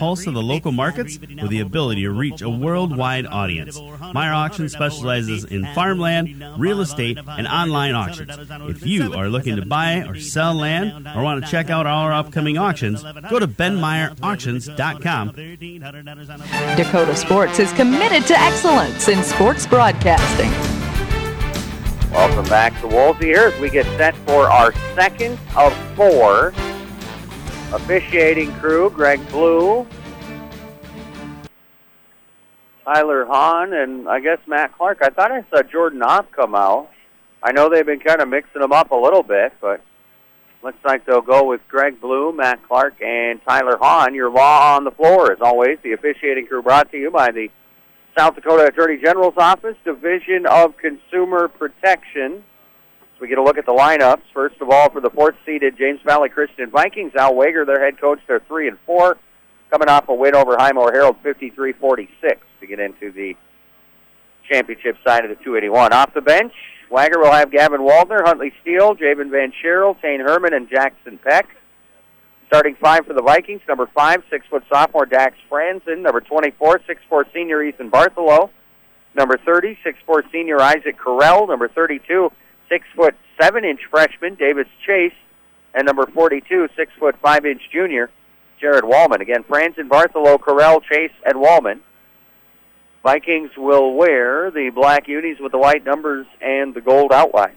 pulse of the local markets with the ability to reach a worldwide audience. Meyer Auctions specializes in farmland, real estate, and online auctions. If you are looking to buy or sell land or want to check out our upcoming auctions, go to benmeyerauctions.com. Dakota Sports is committed to excellence in sports broadcasting. Welcome back to Woolsey here as we get set for our second of 4. Officiating crew, Greg Blue, Tyler Hahn, and I guess Matt Clark. I thought I saw Jordan Opp come out. I know they've been kind of mixing them up a little bit, but looks like they'll go with Greg Blue, Matt Clark, and Tyler Hahn. Your law on the floor, as always. The officiating crew brought to you by the South Dakota Attorney General's Office, Division of Consumer Protection. So we get a look at the lineups. First of all, for the 4th-seeded James Valley Christian Vikings, Al Wager, their head coach, they're 3-4, coming off a win over Highmore Herald, 53-46, to get into the championship side of the 281. Off the bench, Wager will have Gavin Waldner, Huntley Steele, Javen Van Scherel, Tane Herman, and Jackson Peck. Starting 5 for the Vikings, number 5, 6-foot sophomore Dax Franzen, number 24, 6'4" senior Ethan Bartholow, number 30, 6'4" senior Isaac Carell, number 32, 6' 7" freshman Davis Chase, and number 42, 6' 5" junior Jared Wallman. Again, Franzen, Bartholow, Carell, Chase, and Wallman. Vikings will wear the black unis with the white numbers and the gold outlines.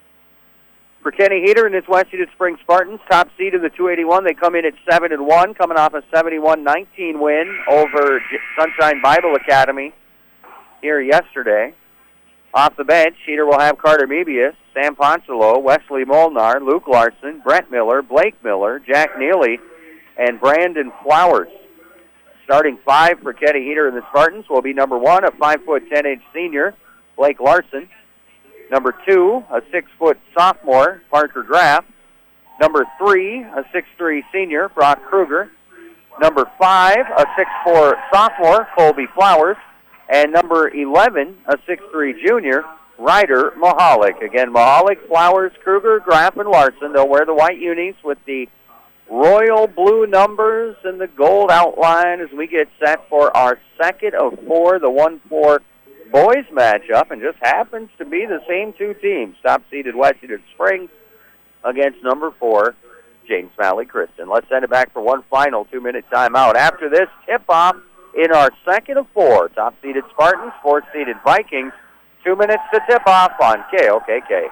For Kenny Heater and his Western Spring Spartans, top seed in the 281, they come in at 7-1, coming off a 71-19 win over Sunshine Bible Academy here yesterday. Off the bench, Heater will have Carter Mebius, Sam Poncelo, Wesley Molnar, Luke Larson, Brent Miller, Blake Miller, Jack Neely, and Brandon Flowers. Starting 5 for Kenny Heater and the Spartans will be number 1, a 5' 10" senior, Blake Larson. Number 2, a 6' sophomore, Parker Graff. Number 3, a 6'3" senior, Brock Kruger. Number 5, a 6'4" sophomore, Colby Flowers. And number 11, a 6'3" junior, Ryder Mahalik. Again, Mahalik, Flowers, Kruger, Graff, and Larson. They'll wear the white unis with the royal blue numbers and the gold outline as we get set for our second of 4, the 1-4 boys matchup, and just happens to be the same two teams. Top-seeded Washington Springs against number 4, James Valley Christian. Let's send it back for one final 2-minute timeout. After this, tip-off in our second of 4. Top-seeded Spartans, 4th-seeded Vikings. 2 minutes to tip off on KOKK.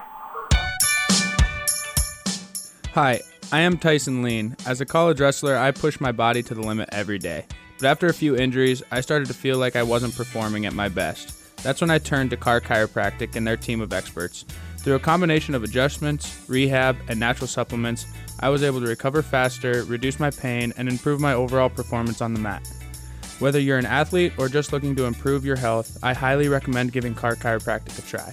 Hi, I am Tyson Lean. As a college wrestler, I push my body to the limit every day. But after a few injuries, I started to feel like I wasn't performing at my best. That's when I turned to Carr Chiropractic and their team of experts. Through a combination of adjustments, rehab, and natural supplements, I was able to recover faster, reduce my pain, and improve my overall performance on the mat. Whether you're an athlete or just looking to improve your health, I highly recommend giving Carr Chiropractic a try.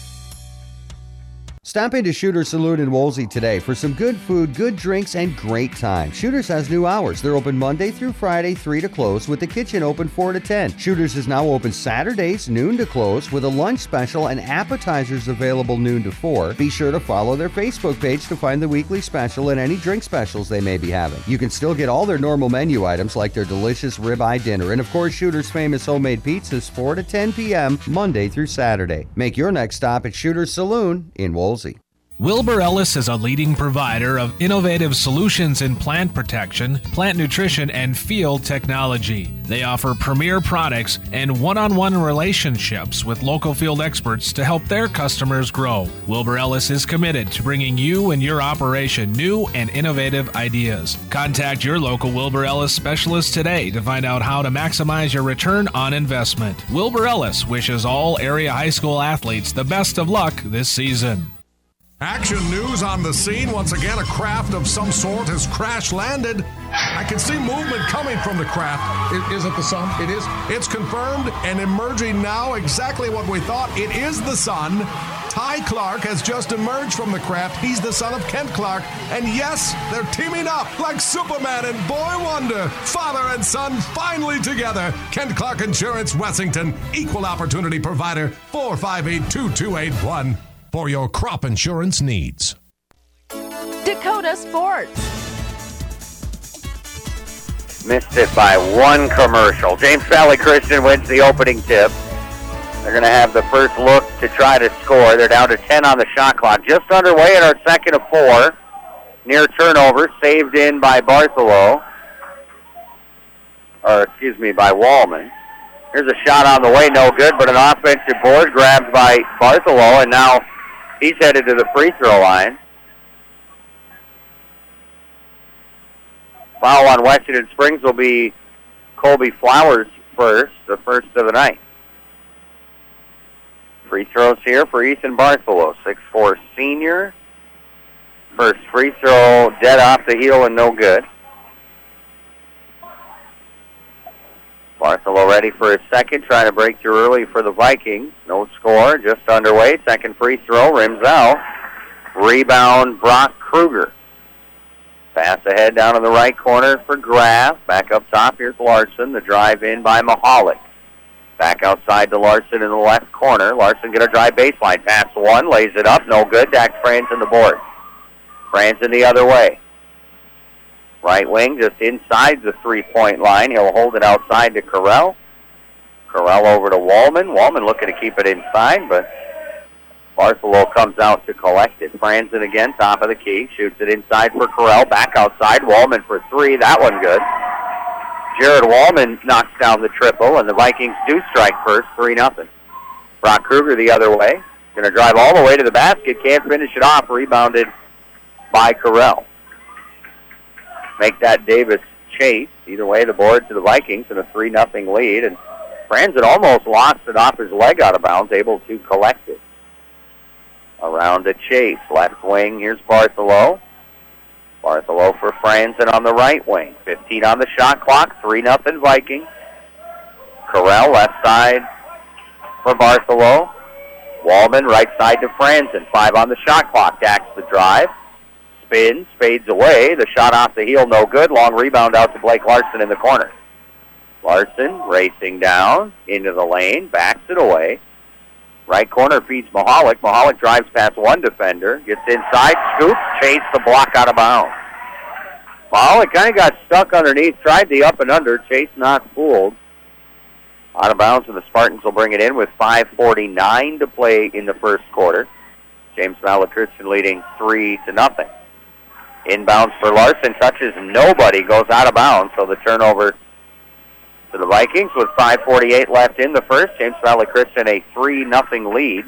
Stop into Shooter's Saloon in Woolsey today for some good food, good drinks, and great time. Shooter's has new hours. They're open Monday through Friday, 3 to close, with the kitchen open 4 to 10. Shooter's is now open Saturdays, noon to close, with a lunch special and appetizers available noon to 4. Be sure to follow their Facebook page to find the weekly special and any drink specials they may be having. You can still get all their normal menu items like their delicious ribeye dinner, and of course Shooter's famous homemade pizzas 4 to 10 p.m. Monday through Saturday. Make your next stop at Shooter's Saloon in Woolsey. Wilbur Ellis is a leading provider of innovative solutions in plant protection, plant nutrition, and field technology. They offer premier products and one-on-one relationships with local field experts to help their customers grow. Wilbur Ellis is committed to bringing you and your operation new and innovative ideas. Contact your local Wilbur Ellis specialist today to find out how to maximize your return on investment. Wilbur Ellis wishes all area high school athletes the best of luck this season. Action news on the scene. Once again, a craft of some sort has crash-landed. I can see movement coming from the craft. Is it the sun? It is. It's confirmed and emerging now exactly what we thought. It is the sun. Ty Clark has just emerged from the craft. He's the son of Kent Clark. And yes, they're teaming up like Superman and Boy Wonder. Father and son finally together. Kent Clark Insurance, Wessington. Equal opportunity provider. 458-2281. For your crop insurance needs. Dakota Sports. Missed it by one commercial. James Valley Christian wins the opening tip. They're going to have the first look to try to score. They're down to 10 on the shot clock. Just underway in our second of 4. Near turnover, saved in by Bartholow. By Wallman. Here's a shot on the way, no good, but an offensive board grabbed by Bartholow, and now he's headed to the free throw line. Foul on Washington Springs will be Colby Flowers first, the first of the night. Free throws here for Ethan Bartholow, 6'4" senior. First free throw dead off the heel and no good. Bartholow ready for his second, trying to break through early for the Vikings. No score, just underway. Second free throw, rims out. Rebound, Brock Kruger. Pass ahead down in the right corner for Graff. Back up top, here's Larson. The drive in by Mahalik. Back outside to Larson in the left corner. Larson going to drive baseline. Pass one, lays it up, no good. Dax Franzen the board. Franzen the other way. Right wing just inside the three-point line. He'll hold it outside to Correll. Correll over to Wallman. Wallman looking to keep it inside, but Bartholow comes out to collect it. Franzen again, top of the key. Shoots it inside for Correll. Back outside. Wallman for three. That one good. Jared Wallman knocks down the triple, and the Vikings do strike first, 3-0. Brock Kruger the other way. Going to drive all the way to the basket. Can't finish it off. Rebounded by Correll. Make that Davis Chase. Either way, the board to the Vikings in a 3-0 lead. And Franzen almost lost it off his leg out of bounds, able to collect it. Around to Chase. Left wing, here's Bartholow. Bartholow for Franzen on the right wing. 15 on the shot clock, 3-0 Vikings. Correll left side for Bartholow. Wallman right side to Franzen. 5 on the shot clock. Dax the drive. Spins, fades away. The shot off the heel, no good. Long rebound out to Blake Larson in the corner. Larson racing down into the lane, backs it away. Right corner feeds Mahalik. Mahalik drives past one defender, gets inside, scoops, Chase the block out of bounds. Mahalik kind of got stuck underneath, tried the up and under. Chase not fooled. Out of bounds, and the Spartans will bring it in with 5:49 to play in the first quarter. James Valley Christian leading 3-0. Inbounds for Larson, touches nobody, goes out of bounds, so the turnover to the Vikings with 5:48 left in the first. James Valley Christian a 3-0 lead.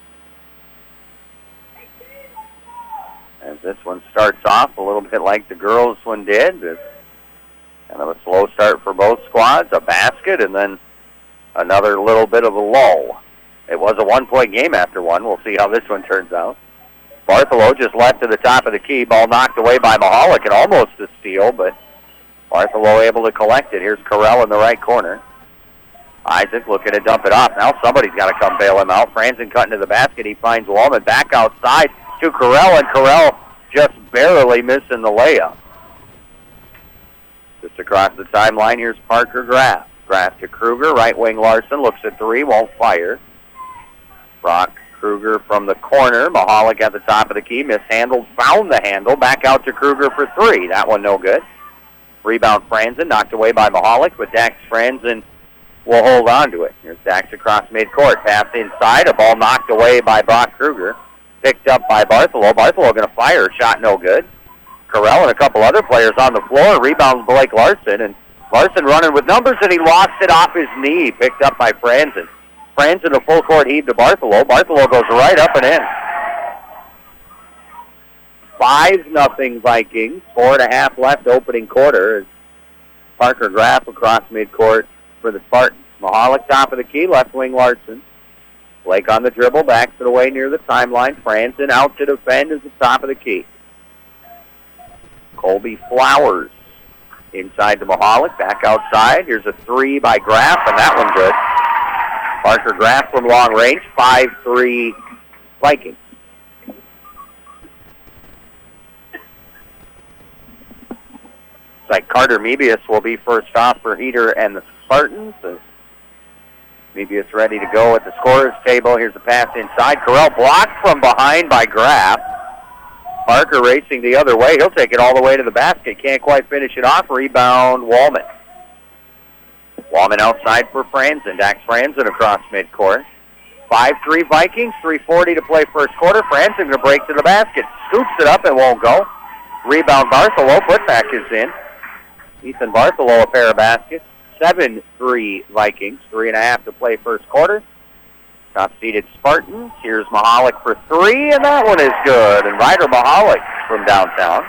As this one starts off a little bit like the girls' one did. It's kind of a slow start for both squads, a basket, and then another little bit of a lull. It was a one-point game after one. We'll see how this one turns out. Bartholow just left to the top of the key. Ball knocked away by Mahalik and almost a steal, but Bartholow able to collect it. Here's Correll in the right corner. Isaac looking to dump it off. Now somebody's got to come bail him out. Franzen cutting to the basket. He finds Wallman back outside to Correll, and Correll just barely missing the layup. Just across the timeline, here's Parker Graff. Graff to Kruger. Right wing Larson looks at three, won't fire. Brock Kruger from the corner. Mahalik at the top of the key. Mishandled, found the handle. Back out to Kruger for three. That one no good. Rebound Franzen, knocked away by Mahalik, but Dax Franzen will hold on to it. Here's Dax across midcourt. Pass inside. A ball knocked away by Brock Kruger. Picked up by Bartholow. Bartholow going to fire. Shot no good. Correll and a couple other players on the floor. Rebound Blake Larson. And Larson running with numbers, and he lost it off his knee. Picked up by Franzen. Franzen a full court heave to Bartholow. Bartholow goes right up and in. 5-0 Vikings. 4.5 left opening quarter. As Parker Graff across midcourt for the Spartans. Mahalik top of the key. Left wing Larson. Blake on the dribble. Backs it away near the timeline. Franzen out to defend at the top of the key. Colby Flowers inside to Mahalik. Back outside. Here's a three by Graff, and that one good. Parker Graff from long range, 5-3 Vikings. It's like Carter Mebius will be first off for Heater and the Spartans. Mebius ready to go at the scorer's table. Here's the pass inside. Correll blocked from behind by Graff. Parker racing the other way. He'll take it all the way to the basket. Can't quite finish it off. Rebound, Wallman. Wallman outside for Franzen. Dax Franzen across midcourt. 5-3 Vikings, 3:40 to play first quarter. Franzen going to break to the basket. Scoops it up and won't go. Rebound Bartholow. Putback is in. Ethan Bartholow a pair of baskets. 7-3 Vikings. 3.5 to play first quarter. Top-seeded Spartans. Here's Mahalik for three, and that one is good. And Ryder Mahalik from downtown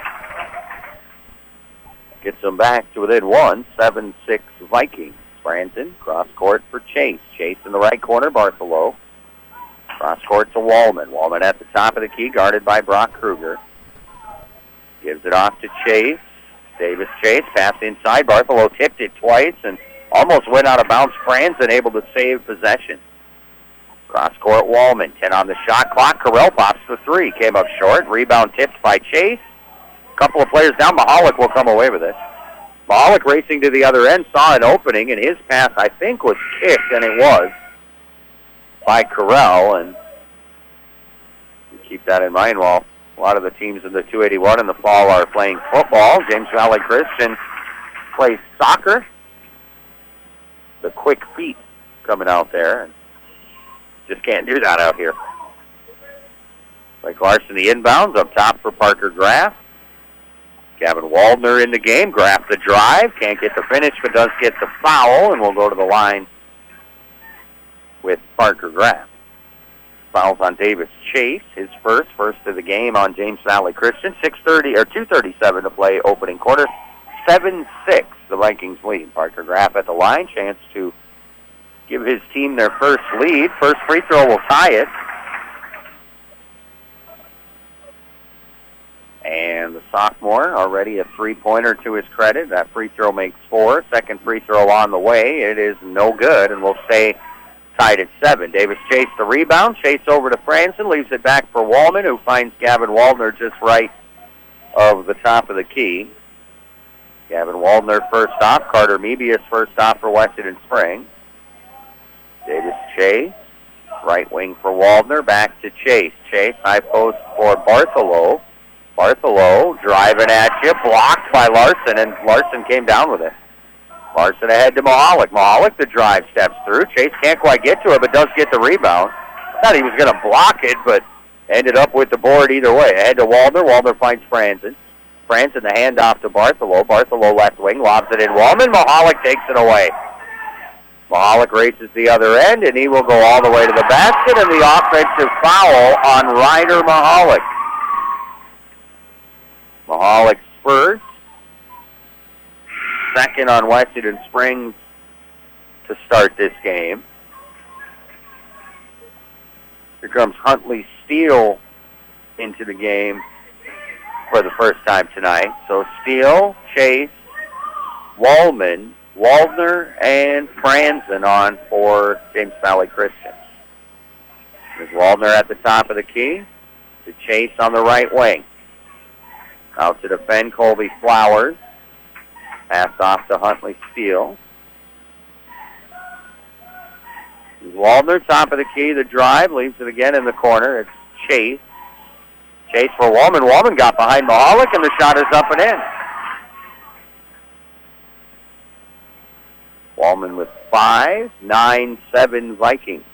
gets them back to within one. 7-6 Vikings. Franzen, cross court for Chase. Chase in the right corner, Bartholow. Cross court to Wallman. Wallman at the top of the key, guarded by Brock Kruger. Gives it off to Chase. Davis Chase, pass inside. Bartholow tipped it twice and almost went out of bounds. Franzen able to save possession. Cross court, Wallman. 10 on the shot clock. Carell pops the three. Came up short. Rebound tipped by Chase. A couple of players down. Mahalik will come away with it. Mahalik racing to the other end, saw an opening, and his pass, I think, was kicked, and it was, by Carell. And keep that in mind while a lot of the teams in the 281 in the fall are playing football. James Valley Christian plays soccer. The quick feet coming out there. And just can't do that out here. Blake Larson, the inbounds, up top for Parker Graff. Gavin Waldner in the game. Graff the drive. Can't get the finish, but does get the foul, and we'll go to the line with Parker Graff. Fouls on Davis Chase, his first of the game on James Valley Christian. 2:37 to play opening quarter. 7-6, the Vikings lead. Parker Graff at the line, chance to give his team their first lead. First free throw will tie it. And the sophomore, already a three-pointer to his credit. That free throw makes 4. Second free throw on the way. It is no good, and we'll stay tied at 7. Davis Chase the rebound. Chase over to Franzen. Leaves it back for Wallman, who finds Gavin Waldner just right of the top of the key. Gavin Waldner first off. Carter Mebius first off for Washington Springs. Davis Chase. Right wing for Waldner. Back to Chase. Chase, high post for Bartholow. Bartholow driving at you, blocked by Larson, and Larson came down with it. Larson ahead to Mahalik. Mahalik, the drive, steps through. Chase can't quite get to it, but does get the rebound. Thought he was going to block it, but ended up with the board either way. Ahead to Waldner. Waldner finds Franzen. Franzen, the handoff to Bartholow. Bartholow left wing, lobs it in. Wallman. Mahalik takes it away. Mahalik races the other end, and he will go all the way to the basket, and the offensive foul on Ryder Mahalik. Mahalik's first. Second on Washington Springs to start this game. Here comes Huntley Steele into the game for the first time tonight. So Steele, Chase, Wallman, Waldner, and Franzen on for James Valley Christian. There's Waldner at the top of the key. To Chase on the right wing. Out to defend Colby Flowers. Passed off to Huntley Steele. Waldner, top of the key, the drive, leaves it again in the corner. It's Chase. Chase for Wallman. Wallman got behind Mahalik, and the shot is up and in. Wallman with 5, 9-7 Vikings.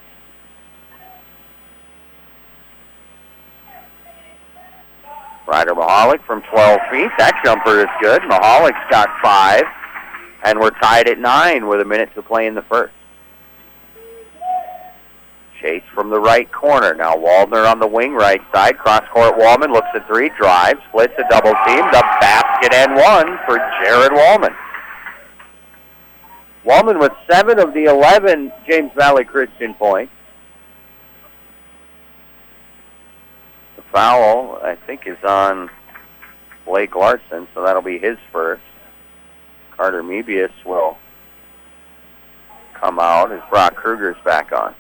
Ryder Mahalik from 12 feet. That jumper is good. Mahalik's got 5. And we're tied at 9 with a minute to play in the first. Chase from the right corner. Now Waldner on the wing right side. Cross-court Wallman looks at 3, drives, splits a double team. The basket and 1 for Jared Wallman. Wallman with 7 of the 11 James Valley Christian points. Foul, I think, is on Blake Larson, so that'll be his first. Carter Mebius will come out as Brock Kruger's back on.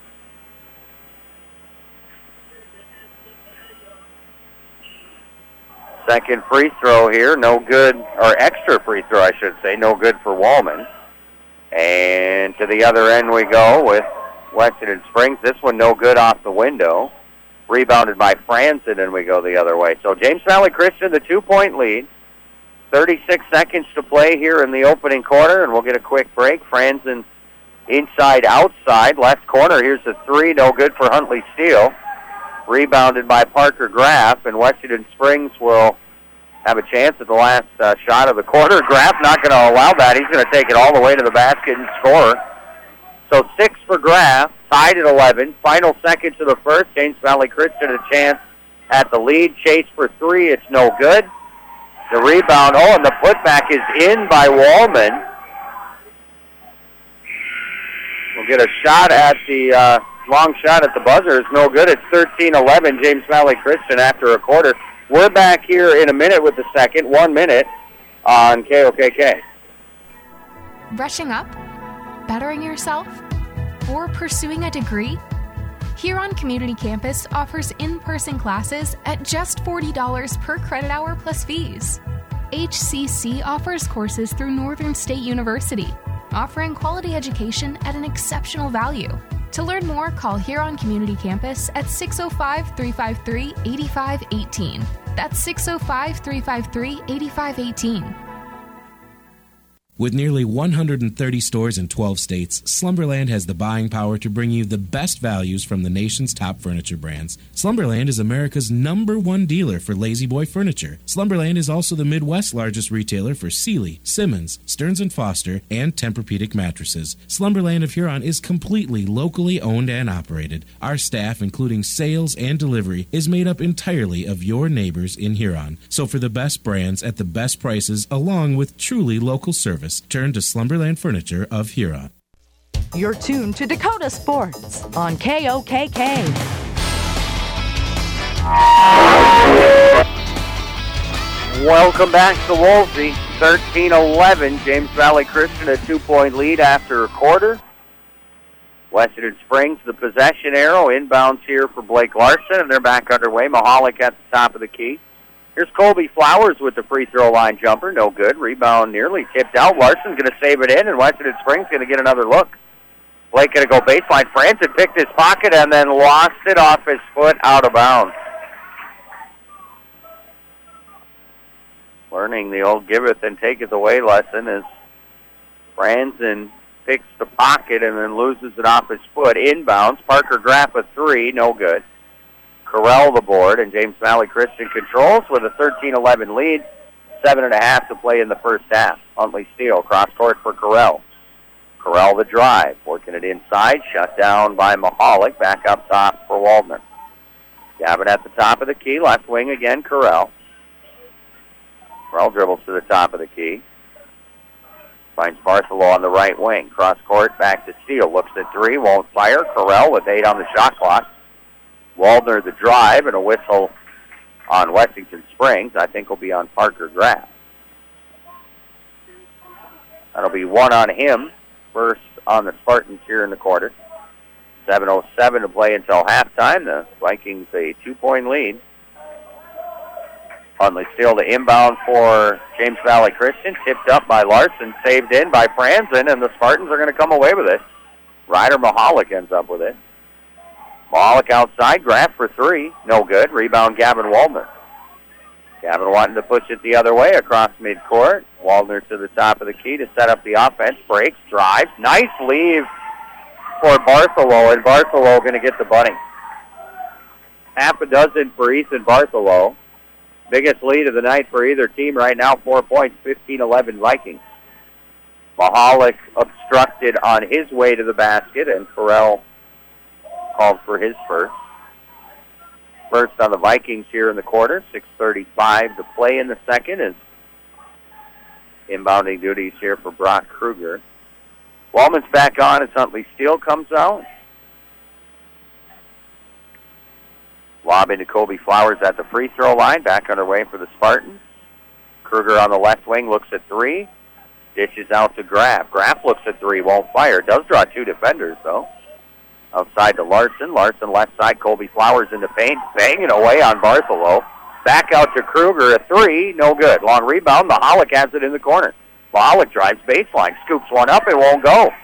Second free throw here, no good, or extra free throw, I should say, no good for Wallman. And to the other end we go with Washington Springs. This one no good off the window. Rebounded by Franzen, and we go the other way. So James Valley Christian, the 2-point lead. 36 seconds to play here in the opening quarter, and we'll get a quick break. Franzen inside, outside, left corner. Here's a three, no good for Huntley Steele. Rebounded by Parker Graff, and Washington Springs will have a chance at the last shot of the quarter. Graff not going to allow that. He's going to take it all the way to the basket and score. So 6 for Graff, tied at 11. Final seconds of the first. James Valley Christian a chance at the lead. Chase for three. It's no good. The rebound, and the putback is in by Wallman. We'll get a shot at the long shot at the buzzer. It's no good. It's 13-11, James Valley Christian after a quarter. We're back here in a minute with the second. 1 minute on KOKK. Brushing up? Bettering yourself? Or pursuing a degree? Huron Community Campus offers in-person classes at just $40 per credit hour plus fees. HCC offers courses through Northern State University, offering quality education at an exceptional value. To learn more, call Huron Community Campus at 605-353-8518. That's 605-353-8518. With nearly 130 stores in 12 states, Slumberland has the buying power to bring you the best values from the nation's top furniture brands. Slumberland is America's #1 dealer for Lazy Boy furniture. Slumberland is also the Midwest's largest retailer for Sealy, Simmons, Stearns & Foster, and Tempur-Pedic mattresses. Slumberland of Huron is completely locally owned and operated. Our staff, including sales and delivery, is made up entirely of your neighbors in Huron. So for the best brands at the best prices, along with truly local service, turn to Slumberland Furniture of Huron. You're tuned to Dakota Sports on KOKK. Welcome back to Wolsey. 13-11, James Valley Christian a 2-point lead after a quarter. Washington Springs, the possession arrow, inbounds here for Blake Larson, and they're back underway. Mahalik at the top of the key. Here's Colby Flowers with the free throw line jumper. No good. Rebound nearly tipped out. Larson's going to save it in, and Washington Springs going to get another look. Blake going to go baseline. Franzen picked his pocket and then lost it off his foot out of bounds. Learning the old giveth and taketh away lesson as Franzen picks the pocket and then loses it off his foot. Inbounds. Parker Graff a three. No good. Corral the board, and James Valley Christian controls with a 13-11 lead. 7.5 to play in the first half. Huntley Steele, cross court for Corral. Corral the drive, working it inside, shut down by Mahalik. Back up top for Waldner. Gavin at the top of the key, left wing again, Corral. Corral dribbles to the top of the key. Finds Bartholow on the right wing. Cross court, back to Steele. Looks at three, won't fire. Corral with 8 on the shot clock. Waldner the drive, and a whistle on Washington Springs. I think will be on Parker Graff. That'll be 1 on him. First on the Spartans here in the quarter. 7:07 to play until halftime. The Vikings a 2-point lead. Huntley Steele to inbound for James Valley Christian. Tipped up by Larson. Saved in by Franzen, and the Spartans are going to come away with it. Ryder Mahalik ends up with it. Mahalik outside, Graff for three. No good. Rebound, Gavin Waldner. Gavin wanting to push it the other way across midcourt. Waldner to the top of the key to set up the offense. Breaks, drives. Nice leave for Bartholow, and Bartholow going to get the bunny. Half a dozen for Ethan Bartholow. Biggest lead of the night for either team right now, 4 points, 15-11 Vikings. Mahalik obstructed on his way to the basket, and Corral called for his first. First on the Vikings here in the quarter. 6:35 to play in the second is inbounding duties here for Brock Kruger. Wallman's back on as Huntley Steele comes out. Lob into Colby Flowers at the free throw line. Back underway for the Spartans. Kruger on the left wing looks at three. Dishes out to Graff. Graff looks at three, won't fire. Does draw 2 defenders, though. Outside to Larson. Larson left side. Colby Flowers in the paint. Banging away on Bartholow. Back out to Kruger. A three. No good. Long rebound. Mahalik has it in the corner. Mahalik drives baseline. Scoops one up. It won't go.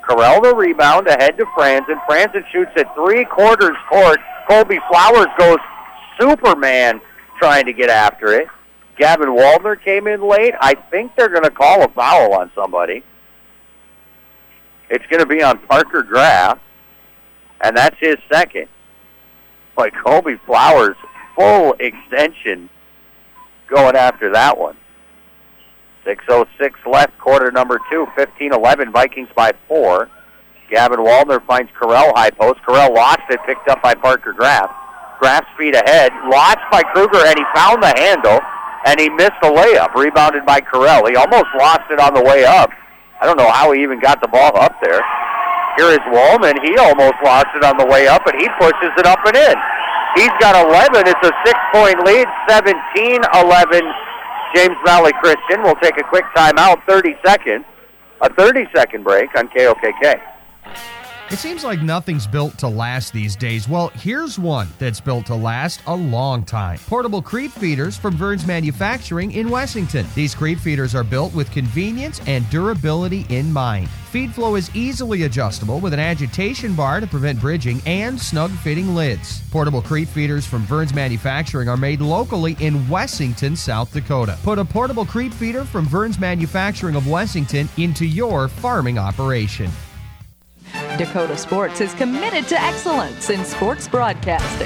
Corral the rebound ahead to Franzen. Franzen shoots at 3/4 court. Colby Flowers goes Superman trying to get after it. Gavin Waldner came in late. I think they're going to call a foul on somebody. It's going to be on Parker Graff, and that's his second. But Colby Flowers, full extension, going after that one. 6:06 left, quarter number 2, 15-11, Vikings by 4. Gavin Waldner finds Corral high post. Corral lost it, picked up by Parker Graff. Graff's feet ahead, launched by Kruger, and he found the handle, and he missed the layup, rebounded by Corral. He almost lost it on the way up. I don't know how he even got the ball up there. Here is Wallman. He almost lost it on the way up, and he pushes it up and in. He's got 11. It's a 6-point lead, 17-11. James Valley Christian will take a quick timeout, 30 seconds. A 30-second break on KOKK. It seems like nothing's built to last these days. Well, here's one that's built to last a long time. Portable creep feeders from Vern's Manufacturing in Wessington. These creep feeders are built with convenience and durability in mind. Feed flow is easily adjustable with an agitation bar to prevent bridging and snug-fitting lids. Portable creep feeders from Vern's Manufacturing are made locally in Wessington, South Dakota. Put a portable creep feeder from Vern's Manufacturing of Wessington into your farming operation. Dakota Sports is committed to excellence in sports broadcasting.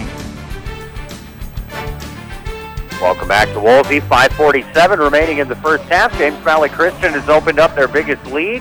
Welcome back to Woolsey. 5:47 remaining in the first half. James Valley Christian has opened up their biggest lead.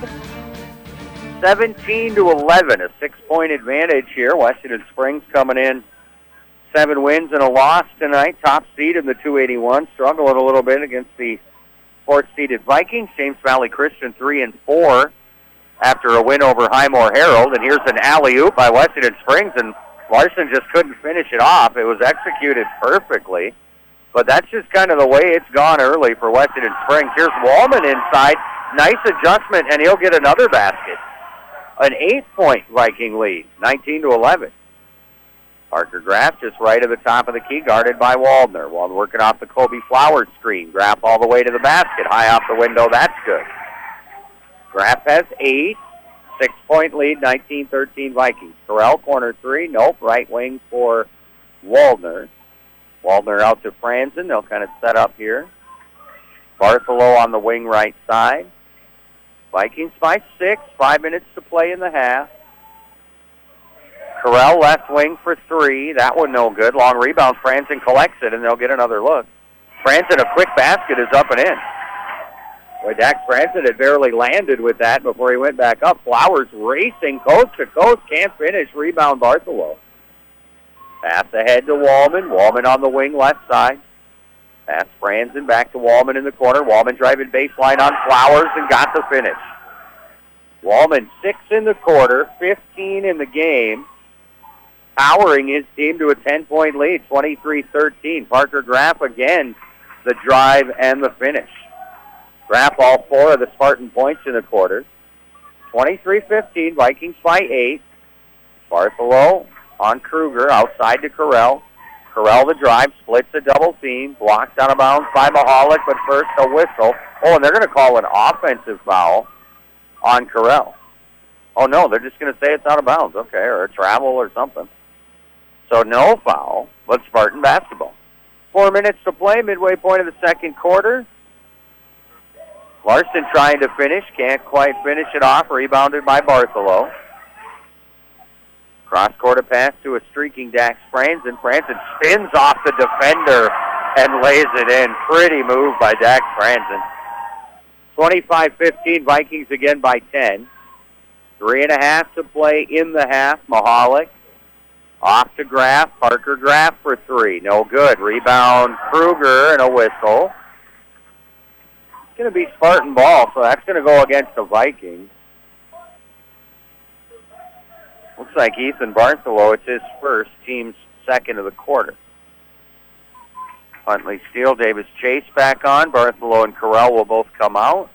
17-11, a 6-point advantage here. Washington Springs coming in 7 wins and a loss tonight. Top seed in the 281. Struggling a little bit against the 4th-seeded Vikings. James Valley Christian 3-4. After a win over Highmore Herald. And here's an alley-oop by Washington Springs, and Larson just couldn't finish it off. It was executed perfectly, but that's just kind of the way it's gone early for Washington Springs. Here's Wallman inside. Nice adjustment, and he'll get another basket. An 8-point Viking lead, 19-11. Parker Graff just right at the top of the key, guarded by Waldner. Waldner working off the Colby Flowers screen. Graff all the way to the basket, high off the window. That's good. Graff has 8, 6-point lead, 19-13 Vikings. Corral, corner 3, nope, right wing for Waldner. Waldner out to Franzen. They'll kind of set up here. Bartholow on the wing right side. Vikings by 6, 5 minutes to play in the half. Corral left wing for 3. That one no good. Long rebound. Franzen collects it, and they'll get another look. Franzen, a quick basket, is up and in. Boy, Dax Franzen had barely landed with that before he went back up. Flowers racing coast to coast. Can't finish. Rebound Bartholow. Pass ahead to Wallman. Wallman on the wing left side. Pass Franzen back to Wallman in the corner. Wallman driving baseline on Flowers and got the finish. Wallman 6 in the quarter, 15 in the game. Powering his team to a 10-point lead, 23-13. Parker Graff again, the drive and the finish. Graff all 4 of the Spartan points in the quarter. 23-15, Vikings by 8. Bartholow on Kruger, outside to Corral. Corral the drive, splits a double team, blocked out of bounds by Mahalik, but first a whistle. Oh, and they're going to call an offensive foul on Corral. Oh, no, they're just going to say it's out of bounds, okay, or a travel or something. So no foul, but Spartan basketball. 4 minutes to play, midway point of the second quarter. Larson trying to finish, can't quite finish it off, rebounded by Bartholow. Cross-court pass to a streaking Dax Franzen. Franzen spins off the defender and lays it in. Pretty move by Dax Franzen. 25-15, Vikings again by 10. 3.5 to play in the half. Mahalik off to Graff. Parker Graff for 3. No good. Rebound Kruger and a whistle. It's going to be Spartan ball, so that's going to go against the Vikings. Looks like Ethan Bartholow, it's his first, team's second of the quarter. Huntley Steele, Davis Chase back on. Bartholow and Corral will both come out.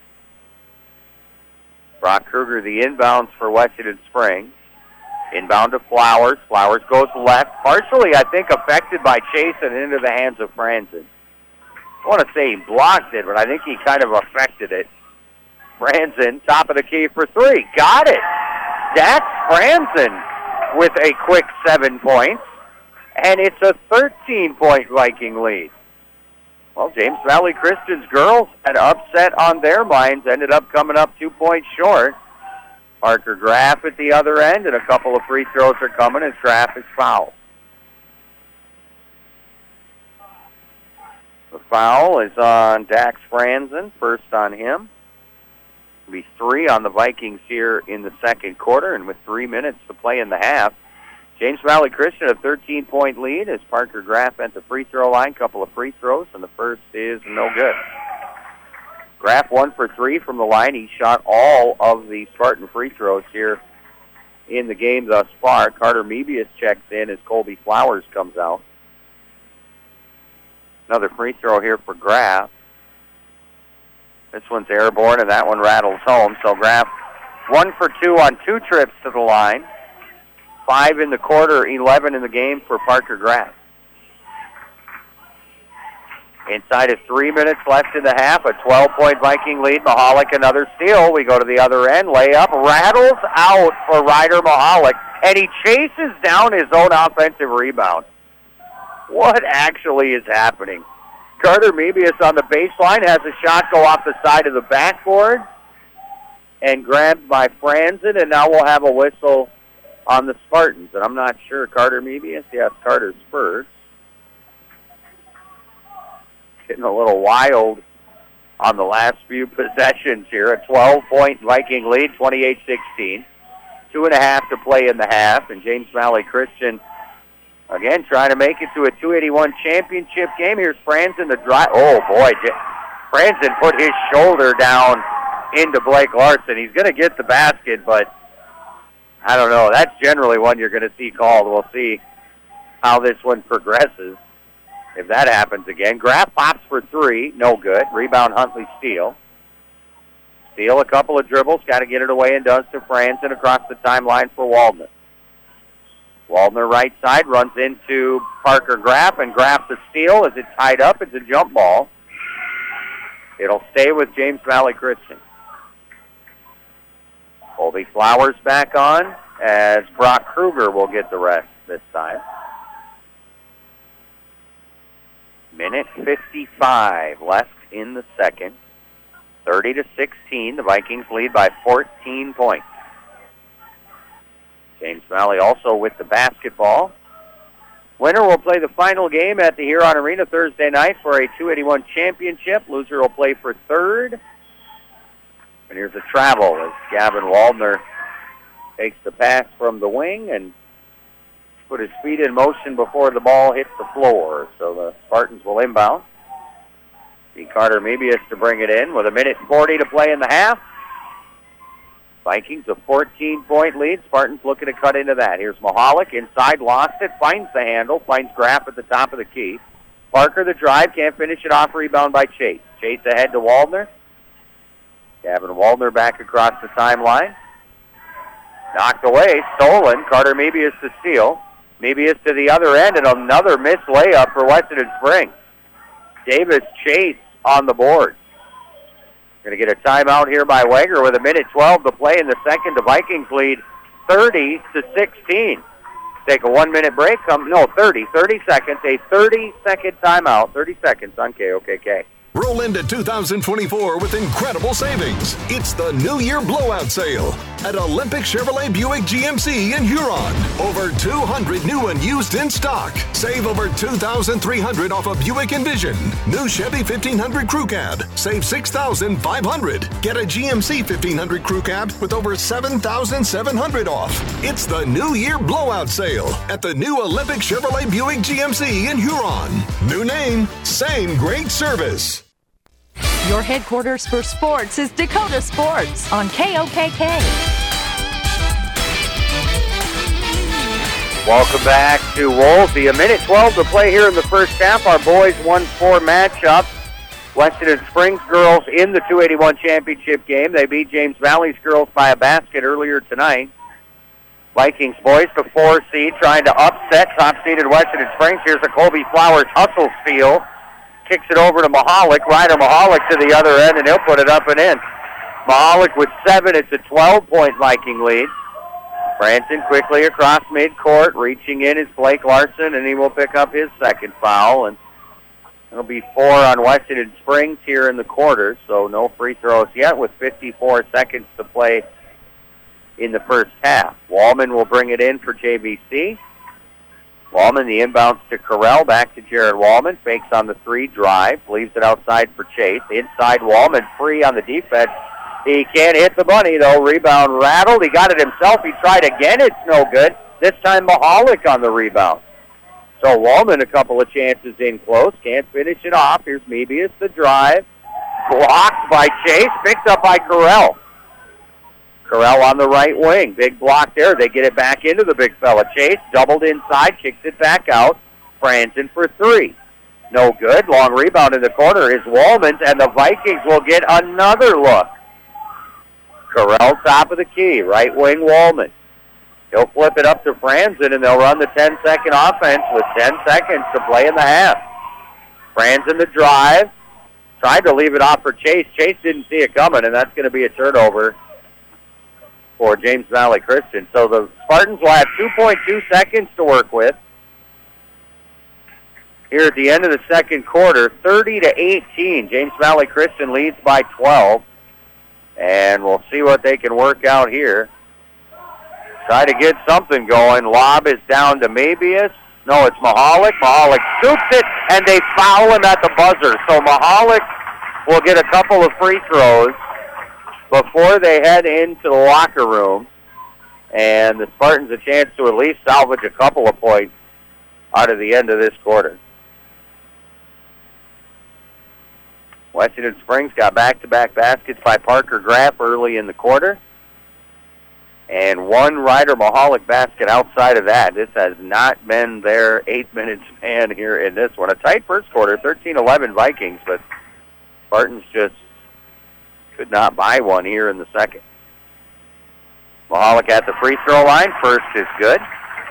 Brock Kruger, the inbounds for Washington Springs. Inbound to Flowers. Flowers goes left. Partially, I think, affected by Chase and into the hands of Franzen. I want to say he blocked it, but I think he kind of affected it. Franzen, top of the key for 3. Got it! Dax Franzen with a quick 7 points, and it's a 13-point Viking lead. Well, James Valley Christian's girls had upset on their minds, ended up coming up 2 points short. Parker Graff at the other end, and a couple of free throws are coming as Graff is fouled. The foul is on Dax Franzen, first on him. It'll be 3 on the Vikings here in the second quarter, and with 3 minutes to play in the half, James Valley Christian a 13-point lead as Parker Graff at the free throw line, couple of free throws, and the first is no good. Graff 1 for 3 from the line. He shot all of the Spartan free throws here in the game thus far. Carter Mebius checks in as Colby Flowers comes out. Another free throw here for Graff. This one's airborne, and that one rattles home. So Graff 1 for 2 on 2 trips to the line. 5 in the quarter, 11 in the game for Parker Graff. Inside of 3 minutes left in the half, a 12-point Viking lead. Mahalik another steal. We go to the other end. Layup rattles out for Ryder Mahalik, and he chases down his own offensive rebound. What actually is happening? Carter Mebius on the baseline has a shot go off the side of the backboard and grabbed by Franzen, and now we'll have a whistle on the Spartans. And I'm not sure. Carter Mebius? Yes, Carter's first. Getting a little wild on the last few possessions here. A 12-point Viking lead, 28-16. 2.5 to play in the half, and James Valley Christian again trying to make it to a 281 championship game. Here's Franzen the drive. Oh, boy. Franzen put his shoulder down into Blake Larson. He's going to get the basket, but I don't know. That's generally one you're going to see called. We'll see how this one progresses if that happens again. Graff pops for 3. No good. Rebound Huntley steal. Steal a couple of dribbles. Got to get it away and does to Franzen across the timeline for Waldner. Waldner right side runs into Parker Graff, and Graff's a steal. Is it tied up? It's a jump ball. It'll stay with James Valley Christian. Colby Flowers back on as Brock Kruger will get the rest this time. Minute 55 left in the second. 30-16. The Vikings lead by 14 points. James Valley also with the basketball. Winner will play the final game at the Huron Arena Thursday night for a 281 championship. Loser will play for third. And here's a travel as Gavin Waldner takes the pass from the wing and put his feet in motion before the ball hits the floor. So the Spartans will inbound. See Carter Mebius to bring it in with 1:40 to play in the half. Vikings a 14-point lead. Spartans looking to cut into that. Here's Mahalik inside, lost it, finds the handle, finds Graff at the top of the key. Parker the drive, can't finish it off, rebound by Chase. Chase ahead to Waldner. Gavin Waldner back across the timeline. Knocked away, stolen. Carter Mebius to steal. Mebius to the other end, and another missed layup for Wessington Springs. Davis Chase on the board. Going to get a timeout here by Wager with 1:12 to play in the second. The Vikings lead 30-16. Take a 1-minute break. 30 seconds. A 30-second timeout. 30 seconds on KOKK. Roll into 2024 with incredible savings. It's the New Year Blowout Sale at Olympic Chevrolet Buick GMC in Huron. Over 200 new and used in stock. Save over $2,300 off a Buick Envision. New Chevy 1500 Crew Cab. Save $6,500. Get a GMC 1500 Crew Cab with over $7,700 off. It's the New Year Blowout Sale at the new Olympic Chevrolet Buick GMC in Huron. New name, same great service. Your headquarters for sports is Dakota Sports on KOKK. Welcome back to Woolsey. 1:12 to play here in the first half. Our boys 1-4 matchup. Wessington Springs girls in the 281 championship game. They beat James Valley's girls by a basket earlier tonight. Vikings boys, the 4 seed, trying to upset top-seeded Wessington Springs. Here's a Colby Flowers hustle steal. Kicks it over to Mahalik. Ryder Mahalik to the other end, and he'll put it up and in. Mahalik with 7. It's a 12-point Viking lead. Franson quickly across midcourt. Reaching in is Blake Larson, and he will pick up his second foul. And it'll be 4 on Washington Springs here in the quarter, so no free throws yet with 54 seconds to play in the first half. Wallman will bring it in for JVC. Wallman, the inbounds to Correll, back to Jared Wallman. Fakes on the 3, drive, leaves it outside for Chase. Inside Wallman, free on the defense. He can't hit the bunny, though. Rebound rattled. He got it himself. He tried again. It's no good. This time Mahalik on the rebound. So Wallman, a couple of chances in close. Can't finish it off. Here's Mebius, the drive. Blocked by Chase. Picked up by Correll. Correll on the right wing. Big block there. They get it back into the big fella. Chase doubled inside, kicks it back out. Franson for 3. No good. Long rebound in the corner is Wallman's, and the Vikings will get another look. Correll top of the key. Right wing Wallman. He'll flip it up to Franson, and they'll run the 10-second offense with 10 seconds to play in the half. Franson the drive. Tried to leave it off for Chase. Chase didn't see it coming, and that's going to be a turnover for James Valley Christian. So the Spartans will have 2.2 seconds to work with here at the end of the second quarter. 30-18. James Valley Christian leads by 12. And we'll see what they can work out here. Try to get something going. Lob is down to Mebius. No, it's Mahalik. Mahalik shoots it, and they foul him at the buzzer. So Mahalik will get a couple of free throws before they head into the locker room. And the Spartans a chance to at least salvage a couple of points out of the end of this quarter. Washington Springs got back-to-back baskets by Parker Graff early in the quarter. And one Ryder Mahalik basket outside of that. This has not been their 8-minute span here in this one. A tight first quarter, 13-11 Vikings, but Spartans just could not buy one here in the second. Mahalik at the free throw line. First is good.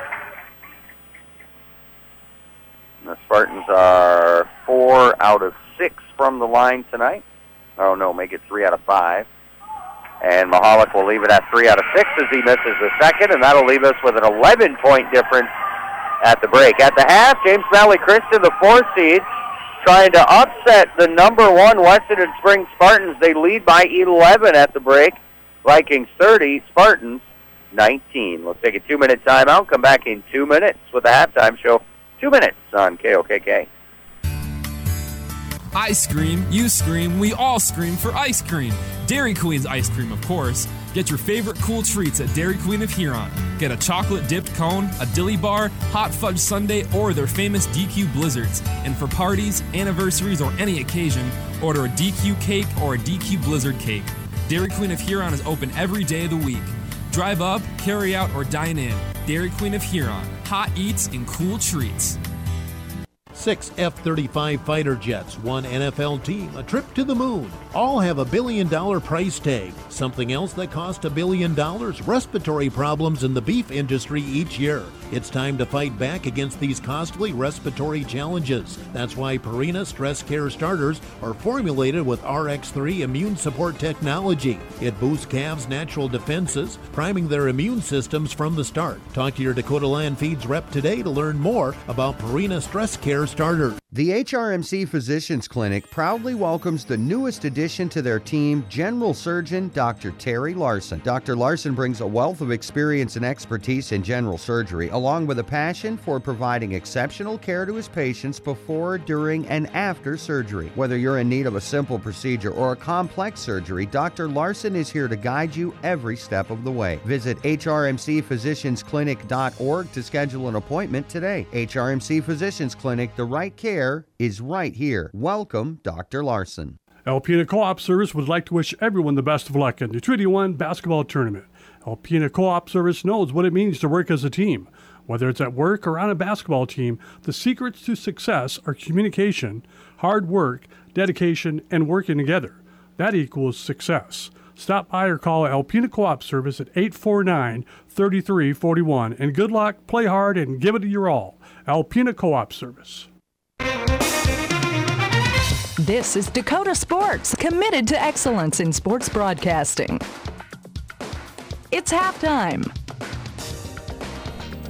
The Spartans are 4 out of 6 from the line tonight. Oh, no, make it 3 out of 5. And Mahalik will leave it at 3 out of 6 as he misses the second, and that'll leave us with an 11-point difference at the break. At the half, James Valley Christian, the 4 seed, trying to upset the number 1 Washington Springs Spartans. They lead by 11 at the break. Vikings 30, Spartans 19. Let's take a 2-minute timeout. Come back in 2 minutes with the halftime show. 2 minutes on KOKK. I scream, you scream, we all scream for ice cream. Dairy Queen's ice cream, of course. Get your favorite cool treats at Dairy Queen of Huron. Get a chocolate-dipped cone, a dilly bar, hot fudge sundae, or their famous DQ Blizzards. And for parties, anniversaries, or any occasion, order a DQ cake or a DQ Blizzard cake. Dairy Queen of Huron is open every day of the week. Drive up, carry out, or dine in. Dairy Queen of Huron. Hot eats and cool treats. 6 F-35 fighter jets, 1 NFL team, a trip to the moon. All have $1 billion price tag. Something else that costs $1 billion? Respiratory problems in the beef industry each year. It's time to fight back against these costly respiratory challenges. That's why Purina Stress Care Starters are formulated with RX3 immune support technology. It boosts calves' natural defenses, priming their immune systems from the start. Talk to your Dakota Land Feeds rep today to learn more about Purina Stress Care Starters. The HRMC Physicians Clinic proudly welcomes the newest addition to their team, General Surgeon Dr. Terry Larson. Dr. Larson brings a wealth of experience and expertise in general surgery, along with a passion for providing exceptional care to his patients before, during, and after surgery. Whether you're in need of a simple procedure or a complex surgery, Dr. Larson is here to guide you every step of the way. Visit hrmcphysiciansclinic.org to schedule an appointment today. HRMC Physicians Clinic, the right care is right here. Welcome, Dr. Larson. Alpena Co-op Service would like to wish everyone the best of luck in the Treaty 1 basketball tournament. Alpena Co-op Service knows what it means to work as a team. Whether it's at work or on a basketball team, the secrets to success are communication, hard work, dedication, and working together. That equals success. Stop by or call Alpena Co-op Service at 849-3341. And good luck, play hard, and give it your all. Alpena Co-op Service. This is Dakota Sports, committed to excellence in sports broadcasting. It's halftime.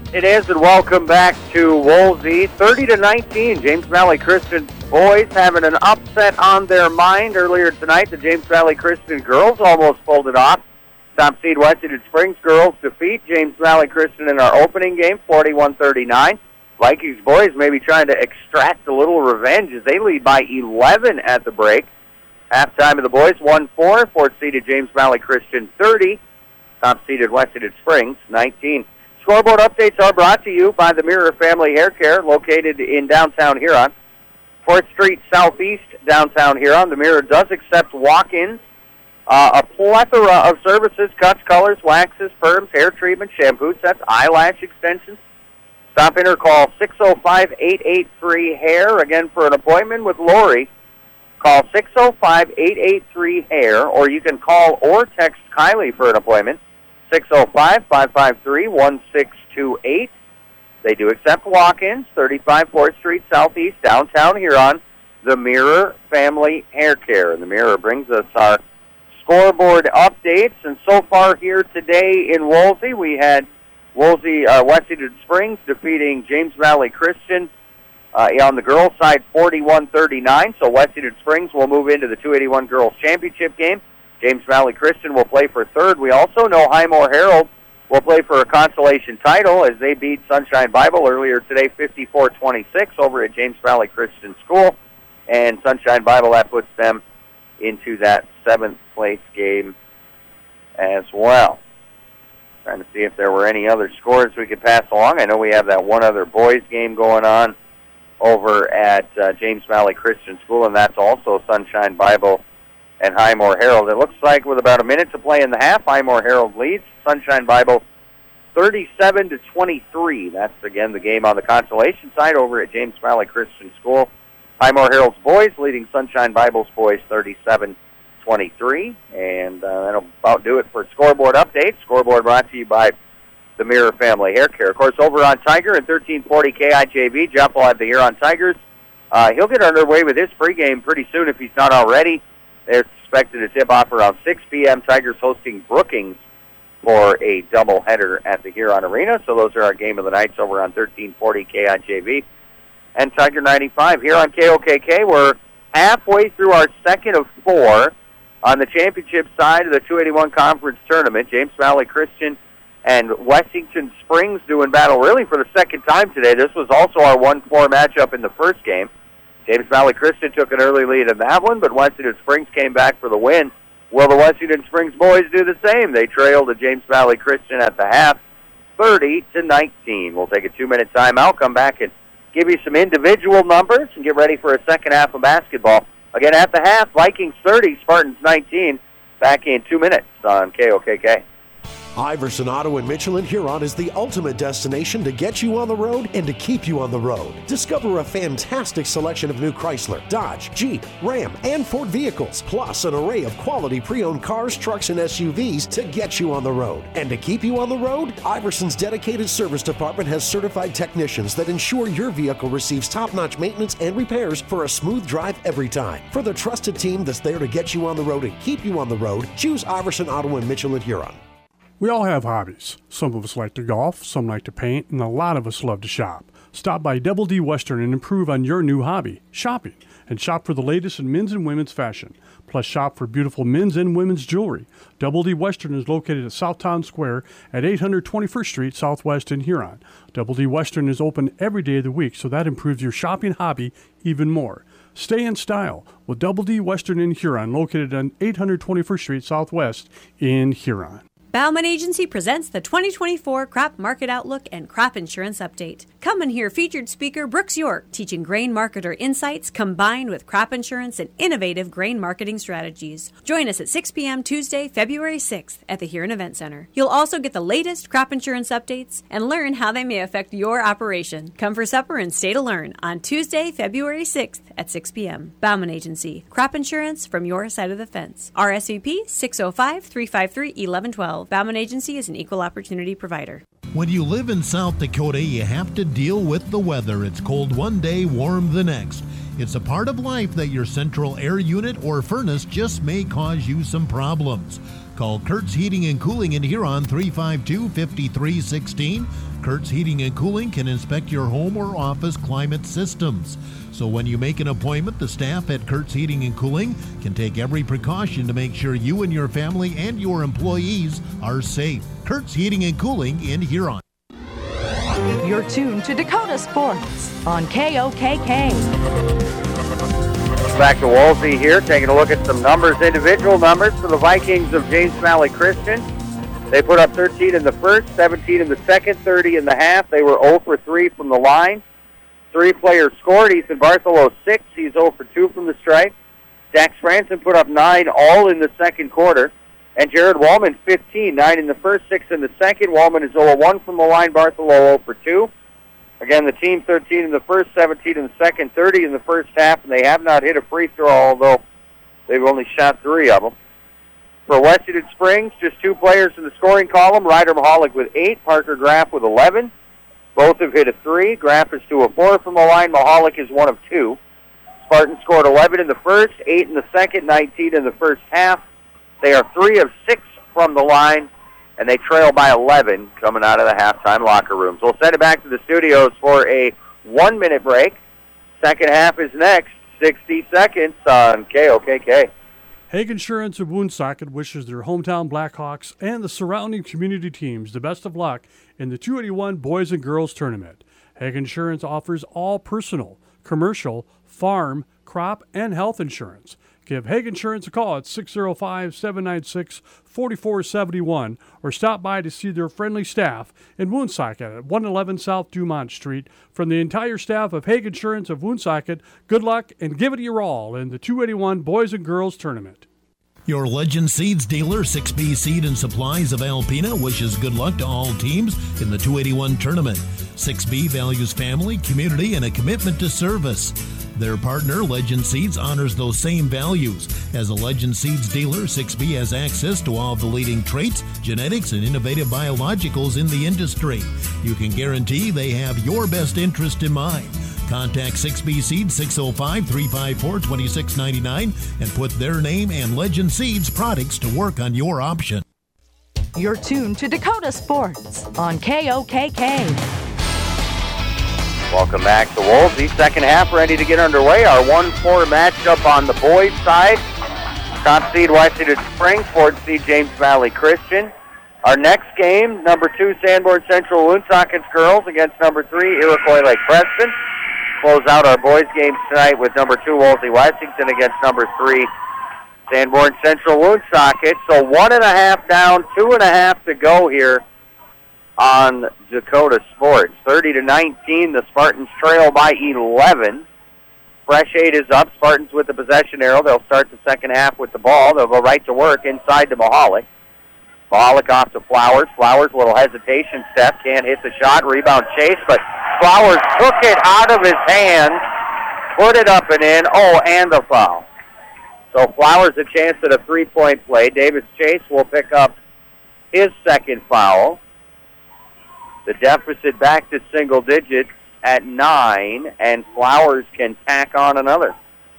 It is, and welcome back to Woolsey. 30-19, James Valley Christian boys having an upset on their mind. Earlier tonight, the James Valley Christian girls almost pulled it off. Top seed Western Springs girls defeat James Valley Christian in our opening game, 41-39. Vikings boys maybe trying to extract a little revenge as they lead by 11 at the break. Halftime of the boys, 1-4. Fourth-seeded James Valley Christian 30. Top-seeded Western Springs 19. Scoreboard updates are brought to you by the Mirror Family Hair Care, located in downtown Huron. 4th Street Southeast, downtown Huron. The Mirror does accept walk-ins. A plethora of services, cuts, colors, waxes, perms, hair treatment, shampoo sets, eyelash extensions. Stop in or call 605-883-HAIR. Again, for an appointment with Lori, call 605-883-HAIR, or you can call or text Kylie for an appointment, 605-553-1628. They do accept walk-ins, 35 4th Street Southeast, downtown Huron, the Mirror Family Hair Care. And the Mirror brings us our scoreboard updates. And so far here today in Woolsey, we had Woolsey, Western Springs defeating James Valley Christian on the girls' side 41-39. So Western Springs will move into the 281 Girls Championship game. James Valley Christian will play for third. We also know Highmore Herald will play for a consolation title as they beat Sunshine Bible earlier today 54-26 over at James Valley Christian School. And Sunshine Bible, that puts them into that 7th place game as well. Trying to see if there were any other scores we could pass along. I know we have that one other boys game going on over at James Valley Christian School, and that's also Sunshine Bible and Highmore Herald. It looks like with about a minute to play in the half, Highmore Herald leads Sunshine Bible 37-23. That's, again, the game on the consolation side over at James Valley Christian School. Highmore Herald's boys leading Sunshine Bible's boys 37-23. And that'll about do it for scoreboard updates. Scoreboard brought to you by the Mirror Family Hair Care. Of course, over on Tiger at 1340 KIJV, Jeff will have the Huron Tigers. He'll get underway with his pregame pretty soon if he's not already. They're expected to tip off around 6 p.m. Tigers hosting Brookings for a doubleheader at the Huron Arena. So those are our game of the nights over on 1340 KIJV and Tiger 95. Here on KOKK, we're halfway through our second of 4 on the championship side of the 281 Conference Tournament. James Valley Christian and Wessington Springs doing battle really for the second time today. This was also our 1-4 matchup in the first game. James Valley Christian took an early lead in that one, but Wessington Springs came back for the win. Will the Wessington Springs boys do the same? They trailed to James Valley Christian at the half, 30-19. We'll take a 2-minute timeout, come back and give you some individual numbers and get ready for a second half of basketball. Again, at the half, Vikings 30, Spartans 19. Back in 2 minutes on KOKK. Iverson Auto in Mitchell and Huron is the ultimate destination to get you on the road and to keep you on the road. Discover a fantastic selection of new Chrysler, Dodge, Jeep, Ram, and Ford vehicles, plus an array of quality pre-owned cars, trucks, and SUVs to get you on the road. And to keep you on the road, Iverson's dedicated service department has certified technicians that ensure your vehicle receives top-notch maintenance and repairs for a smooth drive every time. For the trusted team that's there to get you on the road and keep you on the road, choose Iverson Auto in Mitchell and Huron. We all have hobbies. Some of us like to golf, some like to paint, and a lot of us love to shop. Stop by Double D Western and improve on your new hobby, shopping, and shop for the latest in men's and women's fashion. Plus, shop for beautiful men's and women's jewelry. Double D Western is located at Southtown Square at 821st Street Southwest in Huron. Double D Western is open every day of the week, so that improves your shopping hobby even more. Stay in style with Double D Western in Huron, located on 821st Street Southwest in Huron. Bauman Agency presents the 2024 Crop Market Outlook and Crop Insurance Update. Come and hear featured speaker Brooks York teaching grain marketer insights combined with crop insurance and innovative grain marketing strategies. Join us at 6 p.m. Tuesday, February 6th at the Huron Event Center. You'll also get the latest crop insurance updates and learn how they may affect your operation. Come for supper and stay to learn on Tuesday, February 6th at 6 p.m. Bauman Agency, crop insurance from your side of the fence. RSVP 605-353-1112. Bauman Agency is an equal opportunity provider. When you live in South Dakota, you have to deal with the weather. It's cold one day, warm the next. It's a part of life that your central air unit or furnace just may cause you some problems. Call Kurt's Heating and Cooling in Huron 352-5316. Kurt's Heating and Cooling can inspect your home or office climate systems. So when you make an appointment, the staff at Kurt's Heating and Cooling can take every precaution to make sure you and your family and your employees are safe. Kurt's Heating and Cooling in Huron. You're tuned to Dakota Sports on KOKK. Back to Woolsey here, taking a look at some numbers, individual numbers for the Vikings of James Valley Christian. They put up 13 in the first, 17 in the second, 30 in the half. They were 0 for 3 from the line. 3 players scored. Ethan Bartholow 6. He's 0 for 2 from the stripe. Dax Franson put up 9 all in the second quarter. And Jared Wallman 15, 9 in the first, 6 in the second. Wallman is 0-1 from the line. Bartholow 0 for 2. Again, the team 13 in the first, 17 in the second, 30 in the first half, and they have not hit a free throw, although they've only shot 3 of them. For Western Springs, just 2 players in the scoring column. Ryder Mahalik with 8, Parker Graff with 11. Both have hit a 3. Graff is 2 of 4 from the line. Mahalik is 1 of 2. Spartans scored 11 in the first, 8 in the second, 19 in the first half. They are 3 of 6 from the line, and they trail by 11 coming out of the halftime locker rooms. We'll send it back to the studios for a 1-minute break. Second half is next, 60 seconds on KOKK. Hague Insurance of Woonsocket wishes their hometown Blackhawks and the surrounding community teams the best of luck in the 281 Boys and Girls Tournament. Hague Insurance offers all personal, commercial, farm, crop, and health insurance. Give Hague Insurance a call at 605-796-4471 or stop by to see their friendly staff in Woonsocket at 111 South Dumont Street. From the entire staff of Hague Insurance of Woonsocket, good luck and give it your all in the 281 Boys and Girls Tournament. Your Legend Seeds dealer, 6B Seed and Supplies of Alpena, wishes good luck to all teams in the 281 tournament. 6B values family, community, and a commitment to service. Their partner, Legend Seeds, honors those same values. As a Legend Seeds dealer, 6B has access to all of the leading traits, genetics, and innovative biologicals in the industry. You can guarantee they have your best interest in mind. Contact 6B Seeds 605-354-2699 and put their name and Legend Seeds products to work on your option. You're tuned to Dakota Sports on KOKK. Welcome back to Woolsey. Second half ready to get underway. Our 1-4 matchup on the boys' side. Top seed Western Springs, 4th seed James Valley Christian. Our next game, number 2 Sanborn Central Woonsockets girls against number 3 Iroquois Lake Preston. Close out our boys' games tonight with number 2 Wolsey Washington against number 3 Sanborn Central Woonsocket. So 1.5 down, 2.5 to go here on Dakota Sports. 30-19, the Spartans trail by 11. Fresh 8 is up. Spartans with the possession arrow. They'll start the second half with the ball. They'll go right to work inside to Mahalik. Mahalik off to Flowers. Flowers, little hesitation step. Can't hit the shot. Rebound Chase, but Flowers took it out of his hands, put it up and in. Oh, and the foul. So Flowers a chance at a 3-point play. Davis Chase will pick up his second foul. The deficit back to single digits at 9, and Flowers can tack on another.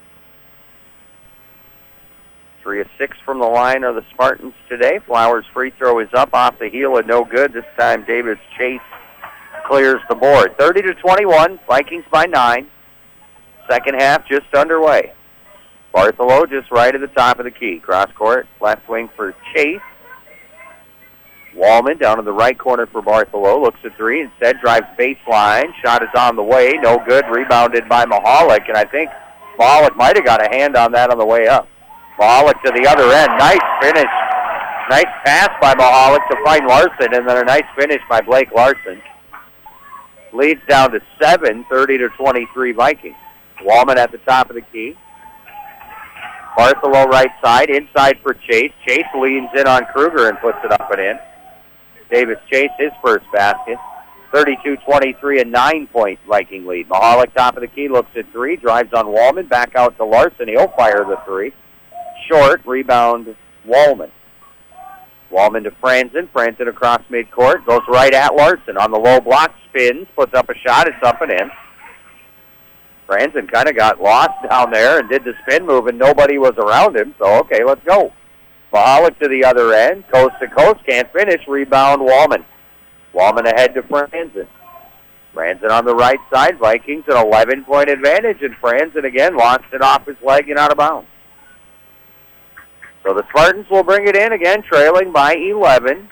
3 of 6 from the line are the Spartans today. Flowers' free throw is up off the heel and no good. This time Davis Chase clears the board. 30-21, Vikings by 9. Second half just underway. Bartholow just right at the top of the key. Cross court, left wing for Chase. Wallman down in the right corner for Bartholow. Looks at 3, instead drives baseline. Shot is on the way, no good. Rebounded by Mahalik, and I think Mahalik might have got a hand on that on the way up. Mahalik to the other end. Nice finish. Nice pass by Mahalik to find Larson, and then a nice finish by Blake Larson. Leads down to 7, 30-23 Vikings. Wallman at the top of the key. Bartholow right side, inside for Chase. Chase leans in on Kruger and puts it up and in. Davis Chase, his first basket. 32-23, a 9-point Viking lead. Mahalik top of the key, looks at 3, drives on Wallman, back out to Larson. He'll fire the 3. Short, rebound Wallman. Wallman to Franzen. Franzen across midcourt, goes right at Larson. On the low block, spins, puts up a shot, it's up and in. Franzen kind of got lost down there and did the spin move, and nobody was around him, so okay, let's go. Mahalik to the other end. Coast to coast. Can't finish. Rebound Wallman. Wallman ahead to Franzen. Franzen on the right side. Vikings an 11-point advantage. And Franzen again launched it off his leg and out of bounds. So the Spartans will bring it in again, trailing by 11.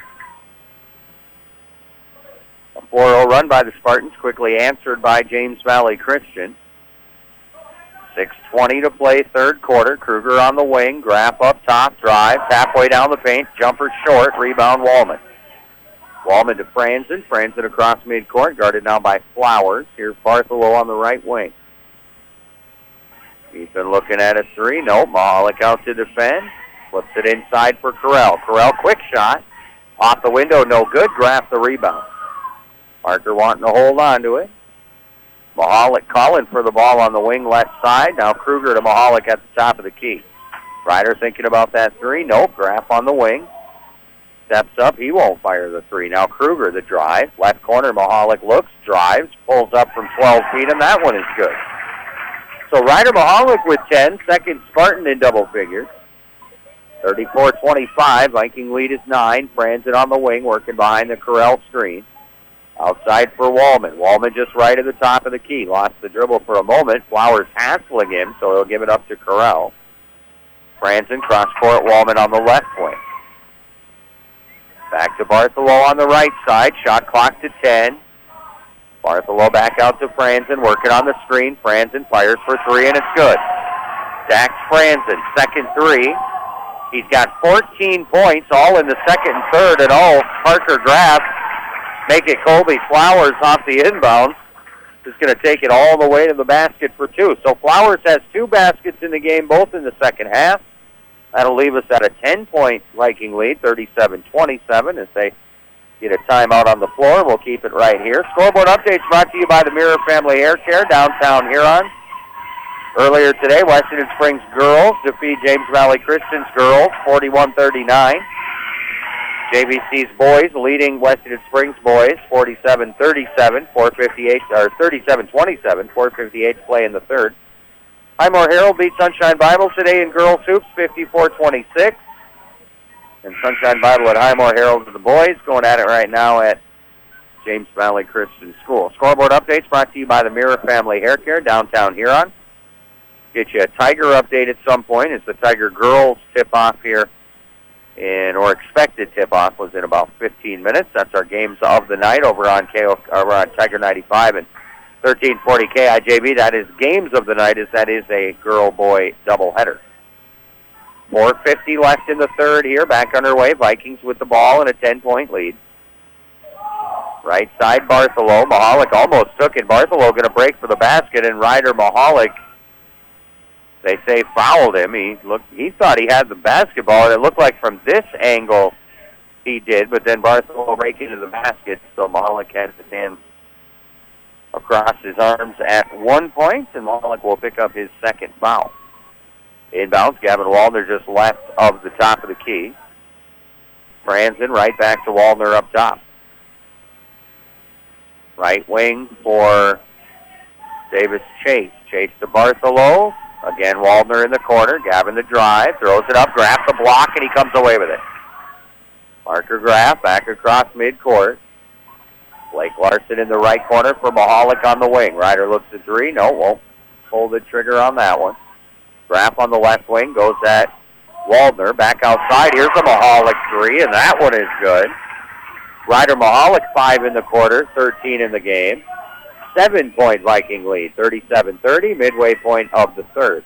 A 4-0 run by the Spartans, quickly answered by James Valley Christian. 6:20 to play, third quarter. Kruger on the wing, Graff up top, drives, halfway down the paint, jumper short, rebound Wallman. Wallman to Franzen, Franzen across midcourt, guarded now by Flowers. Here's Bartholow on the right wing. He's been looking at a three, nope, Mahalik out to defend. Flips it inside for Corral. Corral, quick shot. Off the window, no good. Graff the rebound. Parker wanting to hold on to it. Mahalik calling for the ball on the wing left side. Now Kruger to Mahalik at the top of the key. Ryder thinking about that three. Nope, Graff on the wing. Steps up. He won't fire the three. Now Kruger the drive. Left corner, Mahalik looks, drives, pulls up from 12 feet, and that one is good. So Ryder Mahalik with 10. Second Spartan in double figures. 34-25. Viking lead is 9. Franzen on the wing, working behind the Corral screen. Outside for Wallman. Wallman just right at the top of the key. Lost the dribble for a moment. Flowers hassling him, so he'll give it up to Corral. Franzen cross-court, Wallman on the left wing. Back to Bartholow on the right side. Shot clock to 10. Bartholow back out to Franzen, working on the screen. Franzen fires for three, and it's good. Dax Franzen, second three. He's got 14 points, all in the second and third, and Parker Graff make it Colby Flowers off the inbounds. Is going to take it all the way to the basket for two. So Flowers has 2 baskets in the game, both in the second half. That'll leave us at a 10-point Viking lead, 37-27, as they get a timeout on the floor. We'll keep it right here. Scoreboard updates brought to you by the Mirror Family Hair Care, downtown Huron. Earlier today, Washington Springs girls defeat James Valley Christian's girls, 41-39. JVC's boys leading Washington Springs boys, 47-37, 37-27, 4:58 play in the third. Highmore Herald beat Sunshine Bible today in girls hoops, 54-26. And Sunshine Bible at Highmore Herald to the boys, going at it right now at James Valley Christian School. Scoreboard updates brought to you by the Mirror Family Hair Care, downtown Huron. Get you a Tiger update at some point. It's the Tiger girls tip-off here, or expected tip-off was in about 15 minutes. That's our games of the night over on Tiger 95 and 1340 KIJB. That is games of the night, as that is a girl-boy doubleheader. 4:50 left in the third here. Back underway. Vikings with the ball and a 10-point lead. Right side, Bartholow. Mahalik almost took it. Bartholow going to break for the basket, and Ryder Mahalik, they say, fouled him. He thought he had the basketball, and it looked like from this angle he did, but then Bartholow break into the basket, so Mahalik had his hands across his arms at 1 point, and Mahalik will pick up his second foul. Inbounds, Gavin Waldner just left of the top of the key. Franzen right back to Waldner up top. Right wing for Davis Chase. Chase to Bartholow. Again, Waldner in the corner. Gavin the drive. Throws it up. Graff the block, and he comes away with it. Parker Graff back across midcourt. Blake Larson in the right corner for Mahalik on the wing. Ryder looks at three. No, won't pull the trigger on that one. Graff on the left wing goes at Waldner. Back outside. Here's a Mahalik three, and that one is good. Ryder Mahalik 5 in the quarter, 13 in the game. 7-point Viking lead, 37-30, midway point of the third.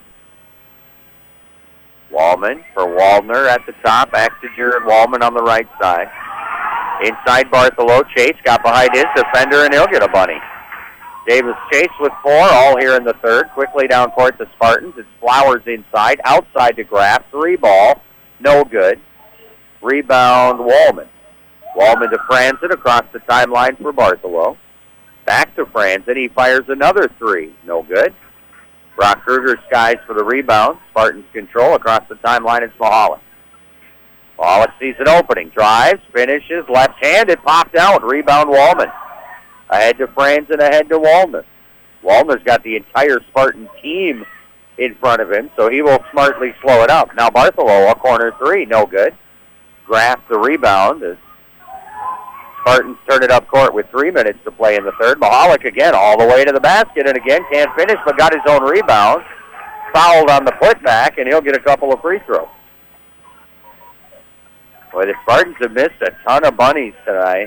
Wallman for Waldner at the top. Back to Jared Wallman on the right side. Inside Bartholow. Chase got behind his defender, and he'll get a bunny. Davis Chase with 4, all here in the third. Quickly down court to Spartans. It's Flowers inside. Outside to Graff. 3 ball. No good. Rebound Wallman. Wallman to Franzen across the timeline for Bartholow. Back to Franzen. He fires another 3. No good. Brock Kruger skies for the rebound. Spartans control across the timeline. It's Mahalik. Mahalik sees an opening. Drives, finishes, left-handed, popped out. Rebound Wallman. Ahead to Franzen, ahead to Waldner. Waldner's got the entire Spartan team in front of him, so he will smartly slow it up. Now Bartholomew, a corner three, no good. Graff the rebound as Spartans turn it up court with 3 minutes to play in the third. Mahalik again all the way to the basket, and again can't finish, but got his own rebound. Fouled on the putback, and he'll get a couple of free throws. Boy, the Spartans have missed a ton of bunnies tonight.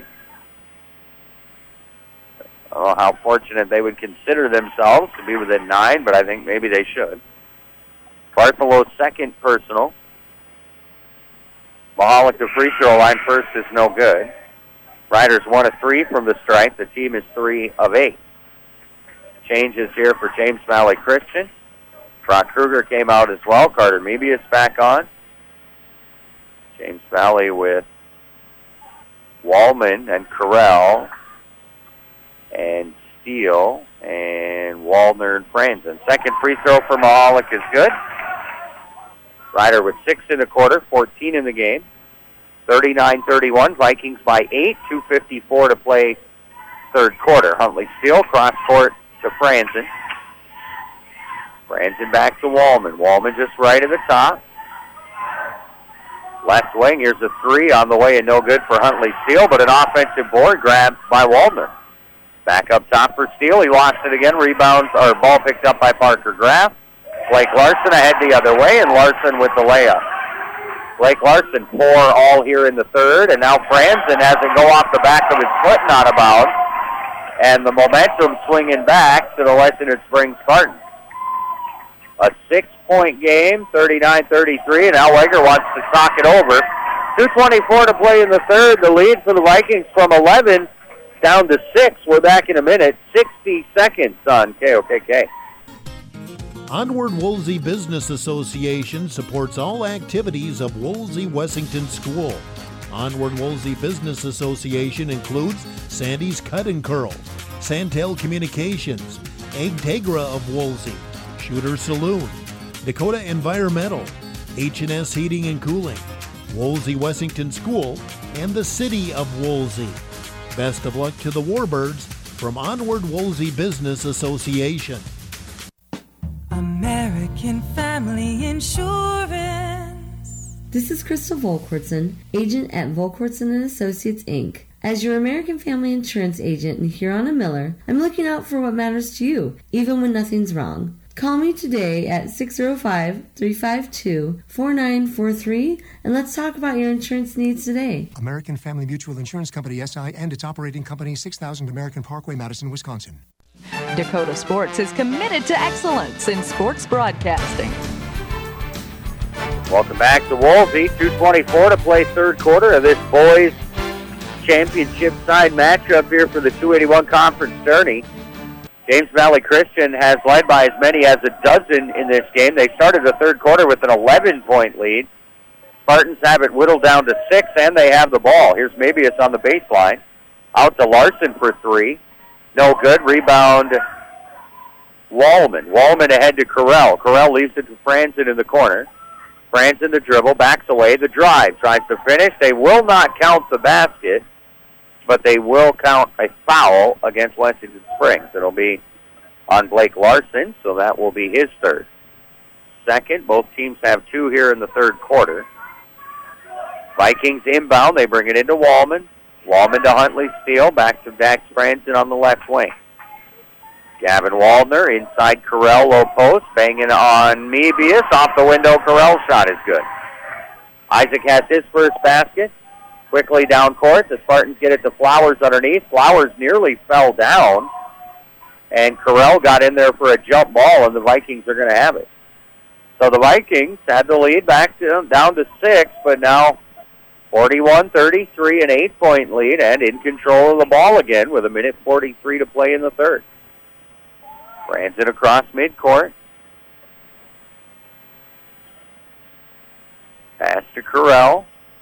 I don't know how fortunate they would consider themselves to be within 9, but I think maybe they should. Bartholow's second personal. Mahalik, the free throw line first, is no good. Riders 1 of 3 from the stripe. The team is 3 of 8. Changes here for James Valley Christian. Brock Kruger came out as well. Carter Mebius back on. James Valley with Wallman and Corral and Steele and Waldner and Franzen. Second free throw for Mahalik is good. Ryder with 6 in the quarter, 14 in the game. 39-31, Vikings by 8, 2:54 to play third quarter. Huntley Steele, cross court to Franzen. Franzen back to Wallman. Wallman just right at the top. Left wing, here's a three on the way and no good for Huntley Steele, but an offensive board grabbed by Waldner. Back up top for Steele. He lost it again. Rebounds, or ball picked up by Parker Graff. Blake Larson ahead the other way, and Larson with the layup. Blake Larson pour all here in the third, and now Franzen has it go off the back of his foot and out of bounds. And the momentum swinging back to the Lexington Springs Spartans. A 6-point game, 39-33, and Al Wager wants to talk it over. 2:24 to play in the third. The lead for the Vikings from 11 down to 6. We're back in a minute. 60 seconds on KOKK. Onward Woolsey Business Association supports all activities of Woolsey Wessington School. Onward Woolsey Business Association includes Sandy's Cut and Curl, Santel Communications, Egtegra of Woolsey, Shooter Saloon, Dakota Environmental, H&S Heating and Cooling, Woolsey Wessington School, and the City of Woolsey. Best of luck to the Warbirds from Onward Woolsey Business Association. American Family Insurance. This is Crystal Volkwartson, agent at Volkwartson & Associates, Inc. As your American Family Insurance agent in Huron and Miller, I'm looking out for what matters to you, even when nothing's wrong. Call me today at 605-352-4943, and let's talk about your insurance needs today. American Family Mutual Insurance Company, SI, and its operating company, 6000 American Parkway, Madison, Wisconsin. Dakota Sports is committed to excellence in sports broadcasting. Welcome back to Woolsey. 2:24 to play third quarter of this boys championship side matchup here for the 281 conference tourney. James Valley Christian has led by as many as a dozen in this game. They started the third quarter with an 11-point lead. Spartans have it whittled down to 6, and they have the ball. Here's Mebius on the baseline. Out to Larson for 3. No good. Rebound, Wallman. Wallman ahead to Corral. Corral leaves it to Franzen in the corner. Franzen the dribble, backs away, the drive. Tries to finish. They will not count the basket, but they will count a foul against Lexington Springs. It'll be on Blake Larson, so that will be his third. Second, both teams have 2 here in the third quarter. Vikings inbound. They bring it into Wallman. Wallman to Huntley Steele, back to Dax Franzen on the left wing. Gavin Waldner inside Corral, low post, banging on Mebius. Off the window, Corral's shot is good. Isaac has his first basket. Quickly down court, the Spartans get it to Flowers underneath. Flowers nearly fell down, and Corral got in there for a jump ball, and the Vikings are going to have it. So the Vikings had the lead back to down to 6, but now 41-33, an 8-point lead, and in control of the ball again with 1:43 to play in the third. Franzen across midcourt. Pass to Corral.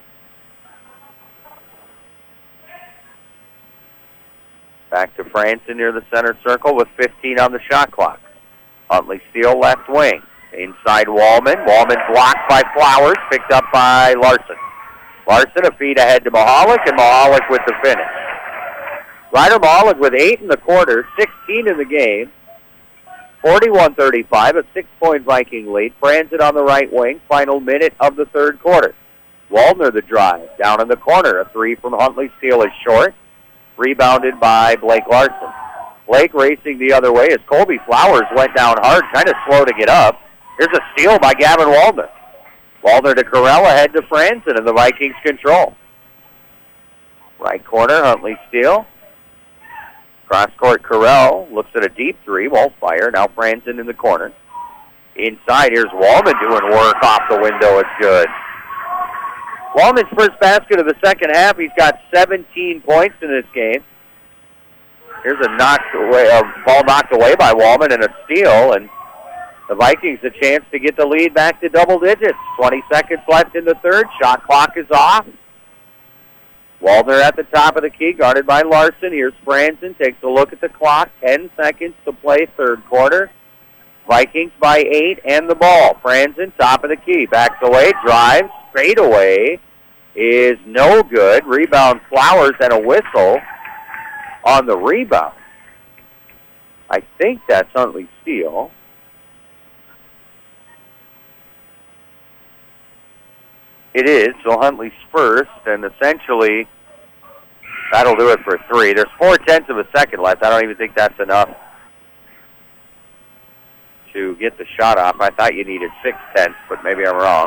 Back to Franzen near the center circle with 15 on the shot clock. Huntley Steele left wing. Inside Wallman. Wallman blocked by Flowers, picked up by Larson. Larson a feed ahead to Mahalik, and Mahalik with the finish. Ryder Mahalik with 8 in the quarter, 16 in the game. 41-35, a 6-point Viking lead. Franzen on the right wing, final minute of the third quarter. Waldner the drive, down in the corner. A three from Huntley Steele is short. Rebounded by Blake Larson. Blake racing the other way as Colby Flowers went down hard, kind of slow to get up. Here's a steal by Gavin Waldner. Waldner to Corell, ahead to Franzen, and the Vikings control. Right corner, Huntley Steele. Cross-court, Corell looks at a deep three, won't fire. Now Franzen in the corner. Inside, here's Wallman doing work off the window. It's good. Wallman's first basket of the second half. He's got 17 points in this game. Here's a ball knocked away by Wallman and a steal, and the Vikings a chance to get the lead back to double digits. 20 seconds left in the third. Shot clock is off. Waldner at the top of the key, guarded by Larson. Here's Franzen, takes a look at the clock. 10 seconds to play, third quarter. Vikings by 8 and the ball. Franzen, top of the key, backs away, drives, straight away is no good. Rebound Flowers and a whistle on the rebound. I think that's Huntley Steele. It is, so Huntley's first, and essentially that'll do it for three. There's 0.4 of a second left. I don't even think that's enough to get the shot off. I thought you needed 0.6, but maybe I'm wrong.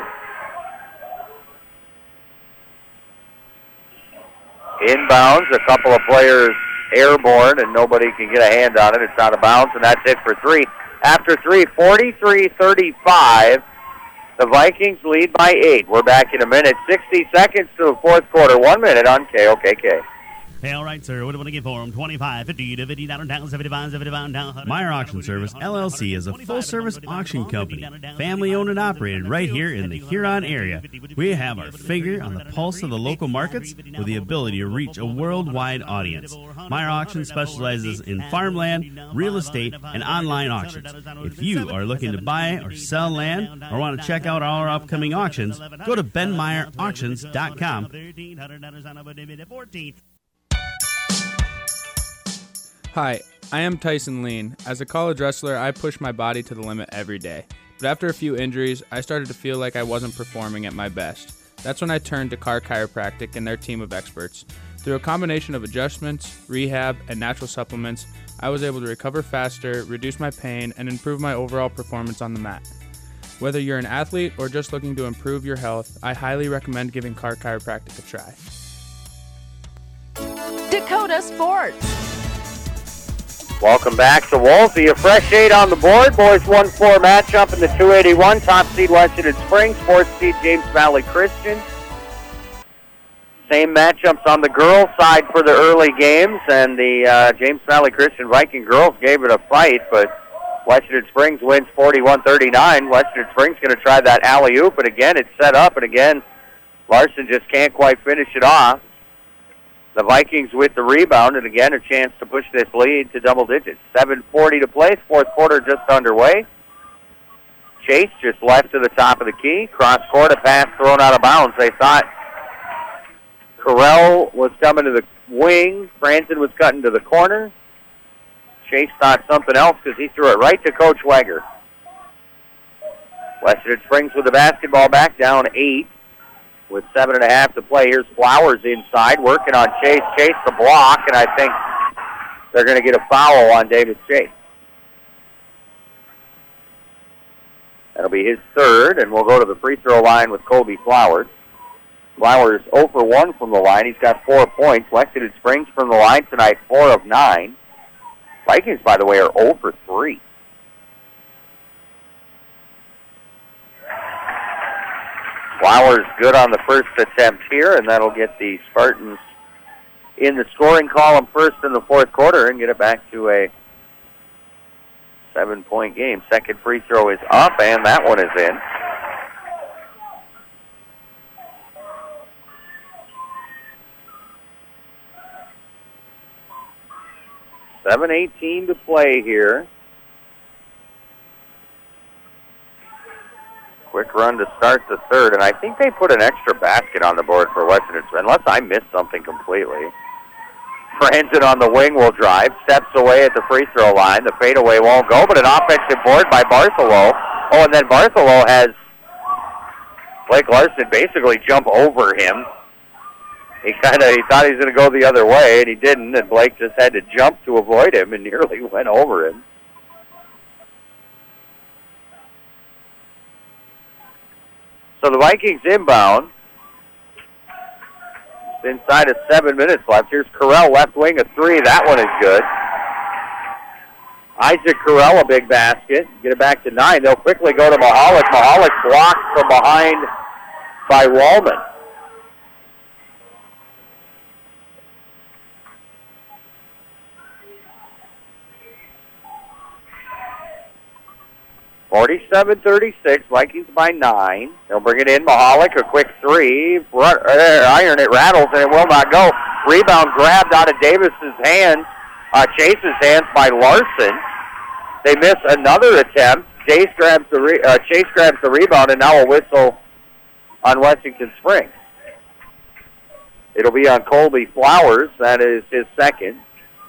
Inbounds, a couple of players airborne, and nobody can get a hand on it. It's out of bounds, and that's it for three. After three, 43-35. The Vikings lead by 8. We're back in a minute. 60 seconds to the fourth quarter. 1 minute on KOKK. Hey, all right, sir. What do you want to get for them? 25, 50 to 50 down, 75, 75 down. Meyer Auction Service, LLC, is a full-service auction company, family-owned and operated right here in the Huron area. We have our finger on the pulse of the local markets with the ability to reach a worldwide audience. Meyer Auction specializes in farmland, real estate, and online auctions. If you are looking to buy or sell land or want to check out our upcoming auctions, go to benmeyerauctions.com. Hi, I am Tyson Lean. As a college wrestler, I push my body to the limit every day. But after a few injuries, I started to feel like I wasn't performing at my best. That's when I turned to Carr Chiropractic and their team of experts. Through a combination of adjustments, rehab, and natural supplements, I was able to recover faster, reduce my pain, and improve my overall performance on the mat. Whether you're an athlete or just looking to improve your health, I highly recommend giving Carr Chiropractic a try. Dakota Sports. Welcome back to Wolsey. A fresh 8 on the board. Boys 1-4 matchup in the 281. Top seed Washington Springs. Fourth seed James Valley Christian. Same matchups on the girls' side for the early games. And the James Valley Christian Viking girls gave it a fight. But Washington Springs wins 41-39. Washington Springs going to try that alley-oop. But again, it's set up. And again, Larson just can't quite finish it off. The Vikings with the rebound, and again, a chance to push this lead to double digits. 7:40 to play, fourth quarter just underway. Chase just left to the top of the key. Cross court, a pass thrown out of bounds. They thought Corell was coming to the wing. Franzen was cutting to the corner. Chase thought something else because he threw it right to Coach Weger. Washington Springs with the basketball back, down 8. With 7.5 to play. Here's Flowers inside, working on Chase. Chase the block, and I think they're going to get a foul on David Chase. That'll be his third, and we'll go to the free throw line with Colby Flowers. Flowers 0 for 1 from the line. He's got 4 points. Washington Springs from the line tonight, 4 of 9. Vikings, by the way, are 0 for 3. Flowers good on the first attempt here, and that'll get the Spartans in the scoring column first in the fourth quarter and get it back to a 7-point game. Second free throw is up, and that one is in. $7:18 to play here. Quick run to start the third, and I think they put an extra basket on the board for Western, unless I missed something completely. Franzen on the wing will drive, steps away at the free throw line. The fadeaway won't go, but an offensive board by Bartholow. Oh, and then Bartholow has Blake Larson basically jump over him. He thought he was going to go the other way, and he didn't, and Blake just had to jump to avoid him and nearly went over him. So the Vikings inbound. It's inside of 7 minutes left. Here's Carell, left wing, a three. That one is good. Isaac Carell, a big basket. Get it back to 9. They'll quickly go to Mahalik. Mahalik blocked from behind by Wallman. (47-36), Vikings by 9. They'll bring it in. Mahalik, a quick three. Iron, it rattles, and it will not go. Rebound grabbed out of Davis's hands, Chase's hands by Larson. They miss another attempt. Chase grabs the rebound, and now a whistle on Washington Springs. It'll be on Colby Flowers. That is his second.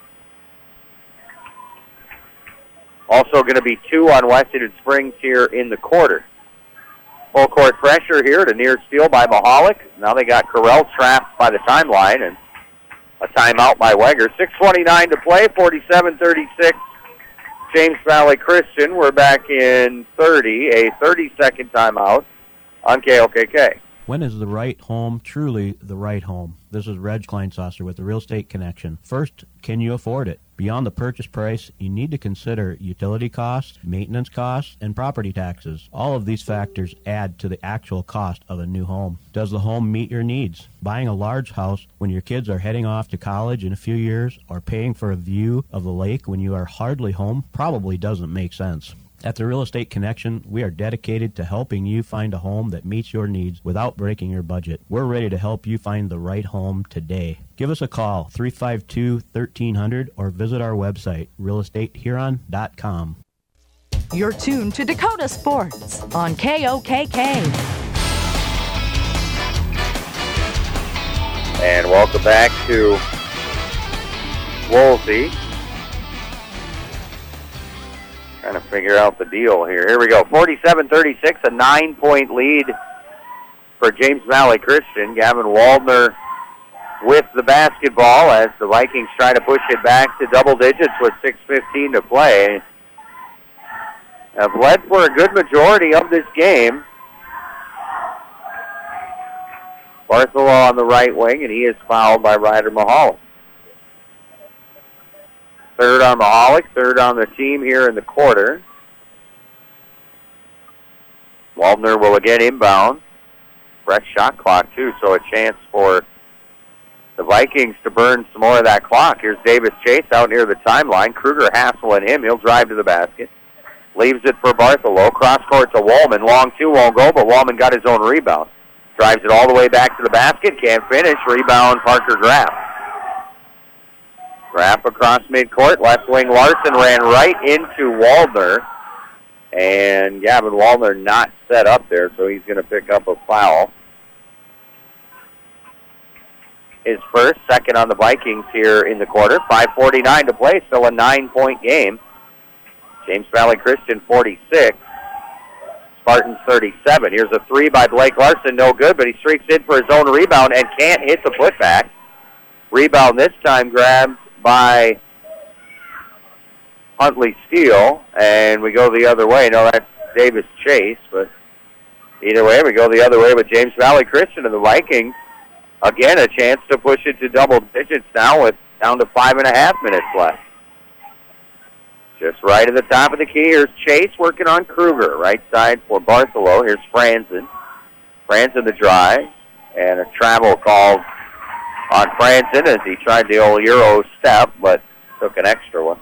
Also going to be 2 on Washington Springs here in the quarter. Full court pressure here to near steal by Mahalik. Now they got Carell trapped by the timeline, and a timeout by Weger. 6:29 to play, 47-36. James Valley Christian. We're back in 30, a 30-second timeout on KOKK. When is the right home truly the right home? This is Reg Kleinsasser with the Real Estate Connection. First, can you afford it? Beyond the purchase price, you need to consider utility costs, maintenance costs, and property taxes. All of these factors add to the actual cost of a new home. Does the home meet your needs? Buying a large house when your kids are heading off to college in a few years, or paying for a view of the lake when you are hardly home, probably doesn't make sense. At the Real Estate Connection, we are dedicated to helping you find a home that meets your needs without breaking your budget. We're ready to help you find the right home today. Give us a call, 352-1300, or visit our website, realestatehuron.com. You're tuned to Dakota Sports on KOKK. And welcome back to Woolsey. Trying to figure out the deal here. Here we go. 47-36, a 9-point lead for James Valley Christian. Gavin Waldner with the basketball as the Vikings try to push it back to double digits with 6:15 to play. Have led for a good majority of this game. Bartholow on the right wing, and he is fouled by Ryder Mahalik. Third on Mahalik, third on the team here in the quarter. Waldner will again inbound. Fresh shot clock, too, so a chance for the Vikings to burn some more of that clock. Here's Davis Chase out near the timeline. Kruger hassling him. He'll drive to the basket. Leaves it for Bartholow. Cross court to Wallman. Long two won't go, but Wallman got his own rebound. Drives it all the way back to the basket. Can't finish. Rebound, Parker Graff. Graff across midcourt. Left wing Larson ran right into Waldner. And Gavin Waldner not set up there, so he's going to pick up a foul. His first, second on the Vikings here in the quarter. 5:49 to play, still a 9-point game. James Valley Christian 46. Spartans 37. Here's a three by Blake Larson, no good, but he streaks in for his own rebound and can't hit the putback. Rebound this time grabbed by Huntley Steele, and we go the other way. No, that's Davis Chase, but either way, we go the other way with James Valley Christian and the Vikings. Again, a chance to push it to double digits now with down to 5.5 minutes left. Just right at the top of the key. Here's Chase working on Kruger. Right side for Bartholow. Here's Franzen. Franzen the drive, and a travel called on Franzen as he tried the old Euro step, but took an extra one.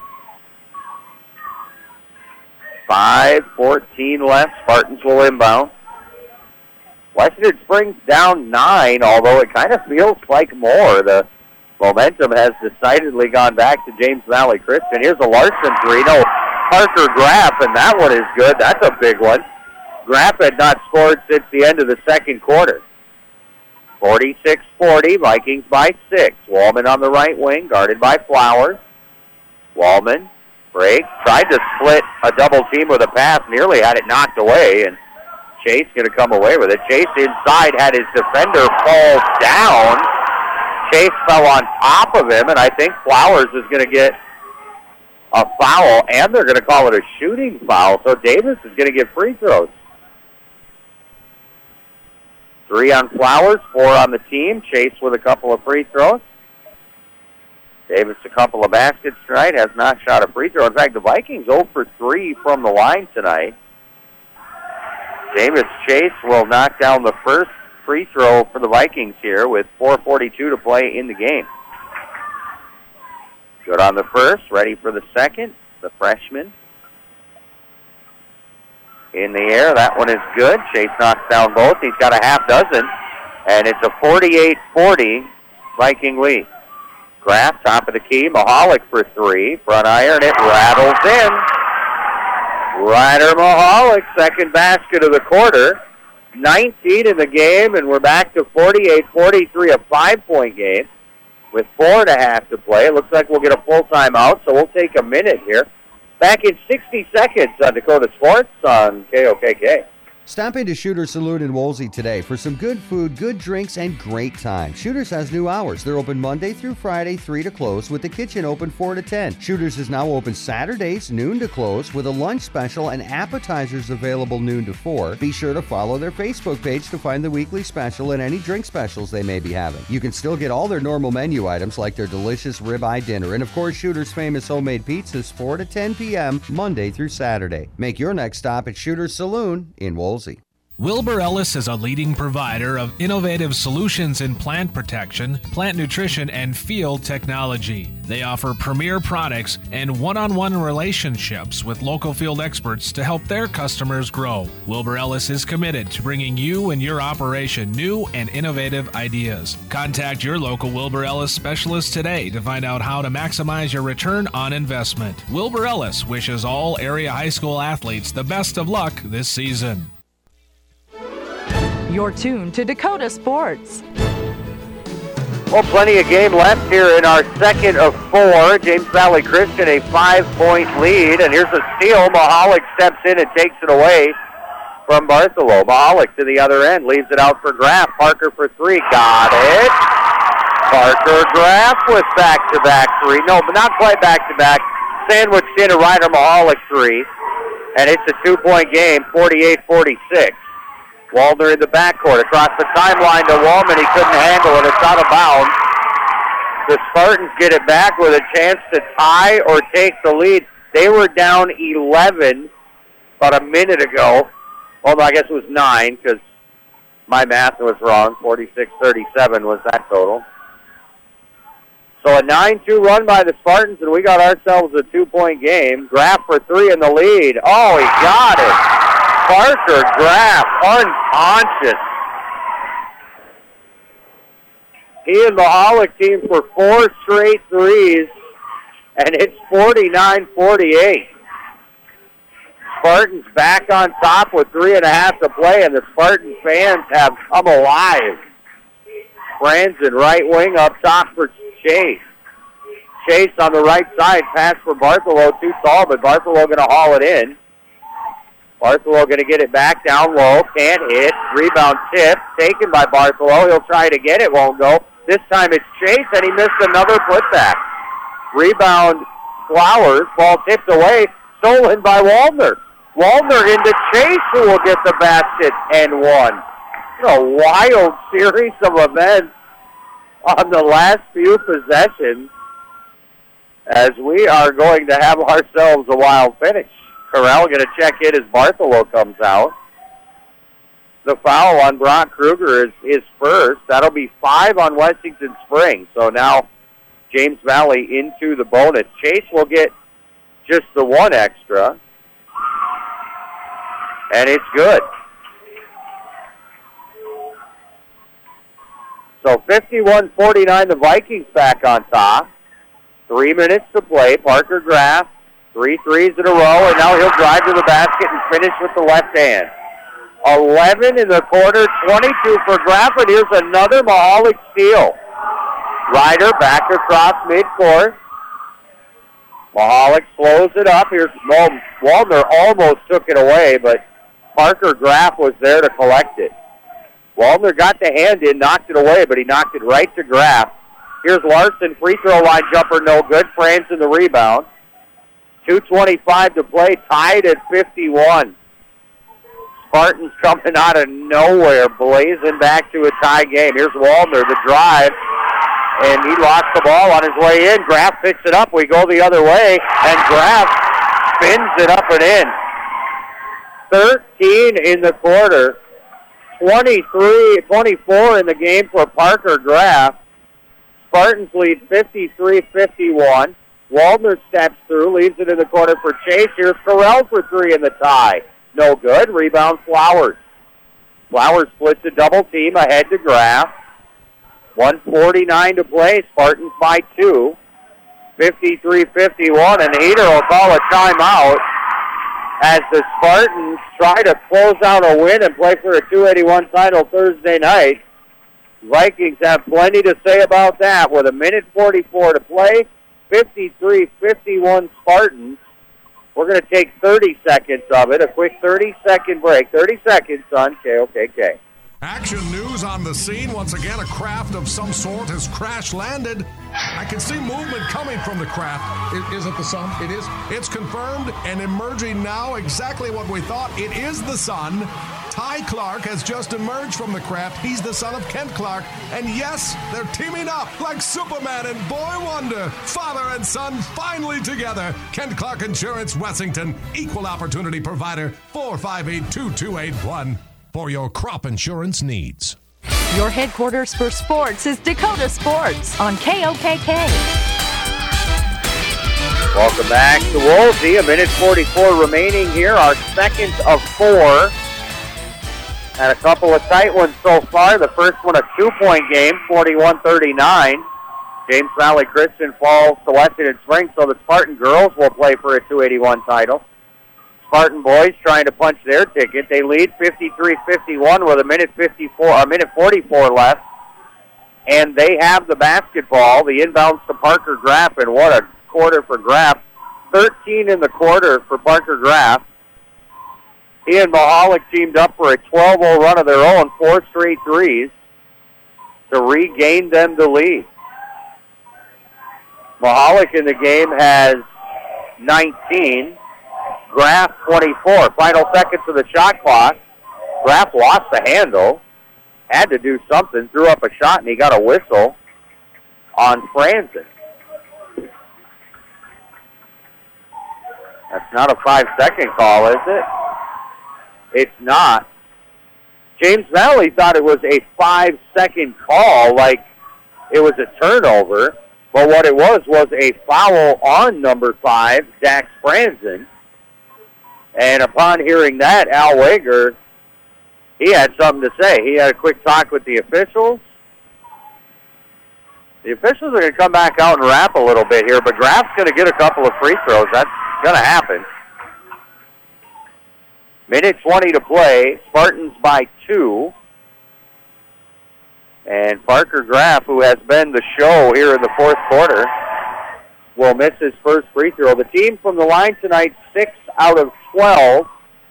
5:14 left. Spartans will inbound. Washington Springs down 9, although it kind of feels like more. The momentum has decidedly gone back to James Valley Christian. Here's a Larson three. No, Parker Graff, and that one is good. That's a big one. Graff had not scored since the end of the second quarter. 46-40, Vikings by 6. Wallman on the right wing, guarded by Flowers. Wallman breaks, tried to split a double team with a pass, nearly had it knocked away, and Chase going to come away with it. Chase inside had his defender fall down. Chase fell on top of him, and I think Flowers is going to get a foul, and they're going to call it a shooting foul, so Davis is going to get free throws. 3 on Flowers, 4 on the team. Chase with a couple of free throws. Davis a couple of baskets tonight, has not shot a free throw. In fact, the Vikings 0 for 3 from the line tonight. Davis Chase will knock down the first free throw for the Vikings here with 4:42 to play in the game. Good on the first, ready for the second. The freshman in the air. That one is good. Chase knocks down both. He's got a half dozen, and it's a 48-40 Viking lead. Graff, top of the key. Mahalik for 3. Front iron, it rattles in. Ryder Mahalik, second basket of the quarter. 19 in the game, and we're back to 48-43, a 5-point game with 4.5 to play. It looks like we'll get a full timeout, so we'll take a minute here. Back in 60 seconds on Dakota Sports on KOKK. Stop into Shooter's Saloon in Woolsey today for some good food, good drinks, and great time. Shooter's has new hours. They're open Monday through Friday, 3 to close, with the kitchen open 4 to 10. Shooter's is now open Saturdays, noon to close, with a lunch special and appetizers available noon to 4. Be sure to follow their Facebook page to find the weekly special and any drink specials they may be having. You can still get all their normal menu items like their delicious ribeye dinner, and of course Shooter's famous homemade pizzas 4 to 10 p.m. Monday through Saturday. Make your next stop at Shooter's Saloon in Woolsey. Wilbur Ellis is a leading provider of innovative solutions in plant protection, plant nutrition, and field technology. They offer premier products and one-on-one relationships with local field experts to help their customers grow. Wilbur Ellis is committed to bringing you and your operation new and innovative ideas. Contact your local Wilbur Ellis specialist today to find out how to maximize your return on investment. Wilbur Ellis wishes all area high school athletes the best of luck this season. You're tuned to Dakota Sports. Well, plenty of game left here in our second of 4. James Valley Christian a 5-point lead, and here's a steal. Mahalik steps in and takes it away from Bartholow. Mahalik to the other end, leaves it out for Graff. Parker for 3, got it. Parker Graff with back-to-back 3. No, but not quite back-to-back. Sandwiched in a Ryder Mahalik 3, and it's a 2-point game, 48-46. Waldner in the backcourt, across the timeline to Wallman. He couldn't handle it. It's out of bounds. The Spartans get it back with a chance to tie or take the lead. They were down 11 about a minute ago. Well, I guess it was 9 because my math was wrong. 46-37 was that total. So a 9-2 run by the Spartans, and we got ourselves a 2-point game. Graff for 3 in the lead. Oh, he got it. Parker Graff, unconscious. He and the Mahalik team for 4 straight threes, and it's 49-48. Spartans back on top with 3.5 to play, and the Spartan fans have come alive. Franzen, right wing up top for Chase. Chase on the right side, pass for Bartholow, too tall, but Bartholow going to haul it in. Bartholow going to get it back down low. Can't hit. Rebound tip. Taken by Bartholow. He'll try to get it. Won't go. This time it's Chase, and he missed another putback. Rebound Flowers. Ball tipped away. Stolen by Waldner. Waldner into Chase, who will get the basket and one. A wild series of events on the last few possessions as we are going to have ourselves a wild finish. Corral going to check in as Bartholow comes out. The foul on Brock Kruger is his first. That'll be 5 on Wessington Springs. So now James Valley into the bonus. Chase will get just the 1 extra. And it's good. So 51-49, the Vikings back on top. 3 minutes to play. Parker Graff. 3 threes in a row, and now he'll drive to the basket and finish with the left hand. 11 in the quarter, 22 for Graff, and here's another Mahalik steal. Ryder back across midcourt. Mahalik slows it up. Here's Waldner almost took it away, but Parker Graff was there to collect it. Waldner got the hand in, knocked it away, but he knocked it right to Graff. Here's Larson, free throw line jumper, no good. Franzen the rebound. 2:25 to play, tied at 51. Spartans coming out of nowhere, blazing back to a tie game. Here's Waldner, the drive, and he lost the ball on his way in. Graff picks it up. We go the other way, and Graff spins it up and in. 13 in the quarter, 24 in the game for Parker Graff. Spartans lead 53-51. Waldner steps through, leaves it in the corner for Chase. Here's Correll for three in the tie. No good. Rebound Flowers. Flowers splits a double team ahead to Graff. 1:49 to play. Spartans by 2. 53-51, and Eder will call a timeout as the Spartans try to close out a win and play for a 281 title Thursday night. Vikings have plenty to say about that with 1:44 to play. 53-51 Spartans. We're going to take 30 seconds of it, a quick 30-second break. 30 seconds on KOKK. Action news on the scene. Once again, a craft of some sort has crash landed. I can see movement coming from the craft. Is it the sun? It is. It's confirmed and emerging now exactly what we thought. It is the sun. Ty Clark has just emerged from the craft. He's the son of Kent Clark. And yes, they're teaming up like Superman and Boy Wonder. Father and son finally together. Kent Clark Insurance, Wessington. Equal opportunity provider. 458-2281. For your crop insurance needs. Your headquarters for sports is Dakota Sports on KOKK. Welcome back to Woolsey. 1:44 remaining here. Our second of 4. And a couple of tight ones so far. The first one a 2-point game, 41-39. James Valley Christian falls to Wessington Springs, so the Spartan girls will play for a 281 title. Spartan boys trying to punch their ticket. They lead 53-51 with 1:44 left. And they have the basketball. The inbounds to Parker Graff, and what a quarter for Graff. 13 in the quarter for Parker Graff. He and Mahalik teamed up for a 12-0 run of their own, 4 straight threes to regain them the lead. Mahalik in the game has 19. Graff 24. Final seconds of the shot clock. Graff lost the handle. Had to do something. Threw up a shot, and he got a whistle on Franzen. That's not a 5-second call, is it? It's not. James Valley thought it was a 5-second call, like it was a turnover. But what it was a foul on number 5, Dax Franzen. And upon hearing that, Al Wager, he had something to say. He had a quick talk with the officials. The officials are going to come back out and wrap a little bit here, but Graff's going to get a couple of free throws. That's going to happen. 1:20 to play. Spartans by 2. And Parker Graff, who has been the show here in the fourth quarter, will miss his first free throw. The team from the line tonight, 6 out of 12.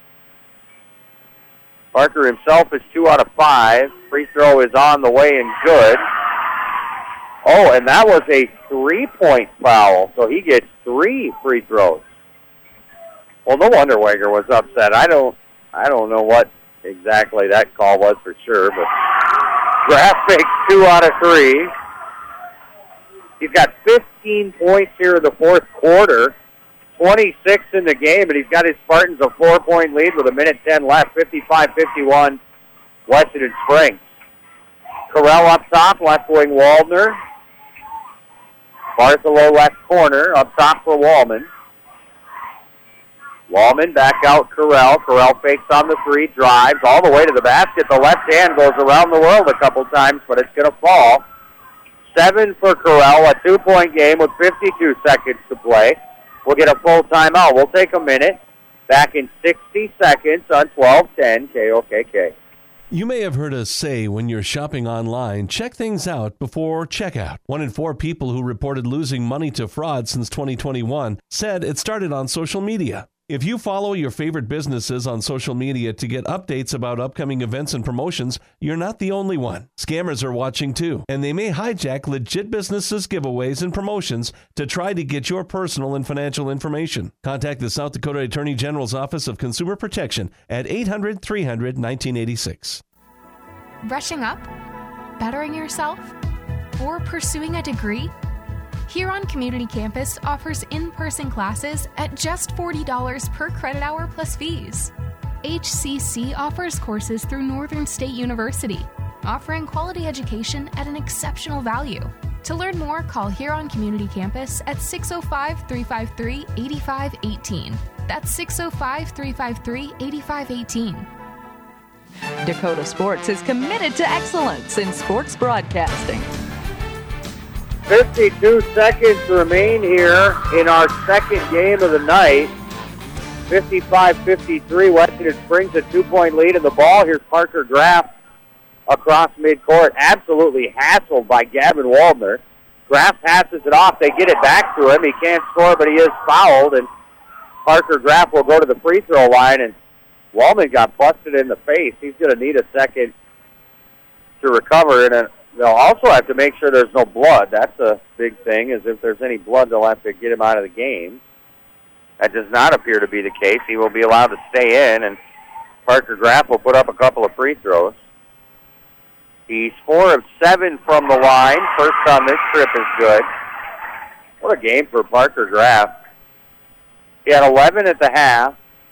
Parker himself is 2 out of 5. Free throw is on the way and good. Oh, and that was a 3-point foul, so he gets 3 free throws. Well, no wonder Wager was upset. I don't know what exactly that call was for sure, but Graff makes 2 out of 3. He's got 15 points here in the fourth quarter, 26 in the game, and he's got his Spartans a 4-point lead with 1:10 left, 55-51, Wessington Springs. Correll up top, left wing Waldner. Bartholow left corner, up top for Wallman. Wallman back out Correll. Correll fakes on the 3, drives all the way to the basket. The left hand goes around the world a couple times, but it's going to fall. 7 for Correll, a 2-point game with 52 seconds to play. We'll get a full timeout. We'll take a minute. Back in 60 seconds on 12:10 KOKK. You may have heard us say when you're shopping online, check things out before checkout. 1 in 4 people who reported losing money to fraud since 2021 said it started on social media. If you follow your favorite businesses on social media to get updates about upcoming events and promotions, you're not the only one. Scammers are watching too, and they may hijack legit businesses' giveaways and promotions to try to get your personal and financial information. Contact the South Dakota Attorney General's Office of Consumer Protection at 800-300-1986. Brushing up? Bettering yourself? Or pursuing a degree? Huron Community Campus offers in-person classes at just $40 per credit hour plus fees. HCC offers courses through Northern State University, offering quality education at an exceptional value. To learn more, call Huron Community Campus at 605-353-8518. That's 605-353-8518. Dakota Sports is committed to excellence in sports broadcasting. 52 seconds remain here in our second game of the night. 55-53, Washington Springs a 2-point lead in the ball. Here's Parker Graff across midcourt, absolutely hassled by Gavin Waldner. Graff passes it off. They get it back to him. He can't score, but he is fouled, and Parker Graff will go to the free throw line, and Waldman got busted in the face. He's going to need a second to recover, and they'll also have to make sure there's no blood. That's a big thing, is if there's any blood, they'll have to get him out of the game. That does not appear to be the case. He will be allowed to stay in, and Parker Graff will put up a couple of free throws. He's 4 of 7 from the line. First on this trip is good. What a game for Parker Graff. He had 11 at the half.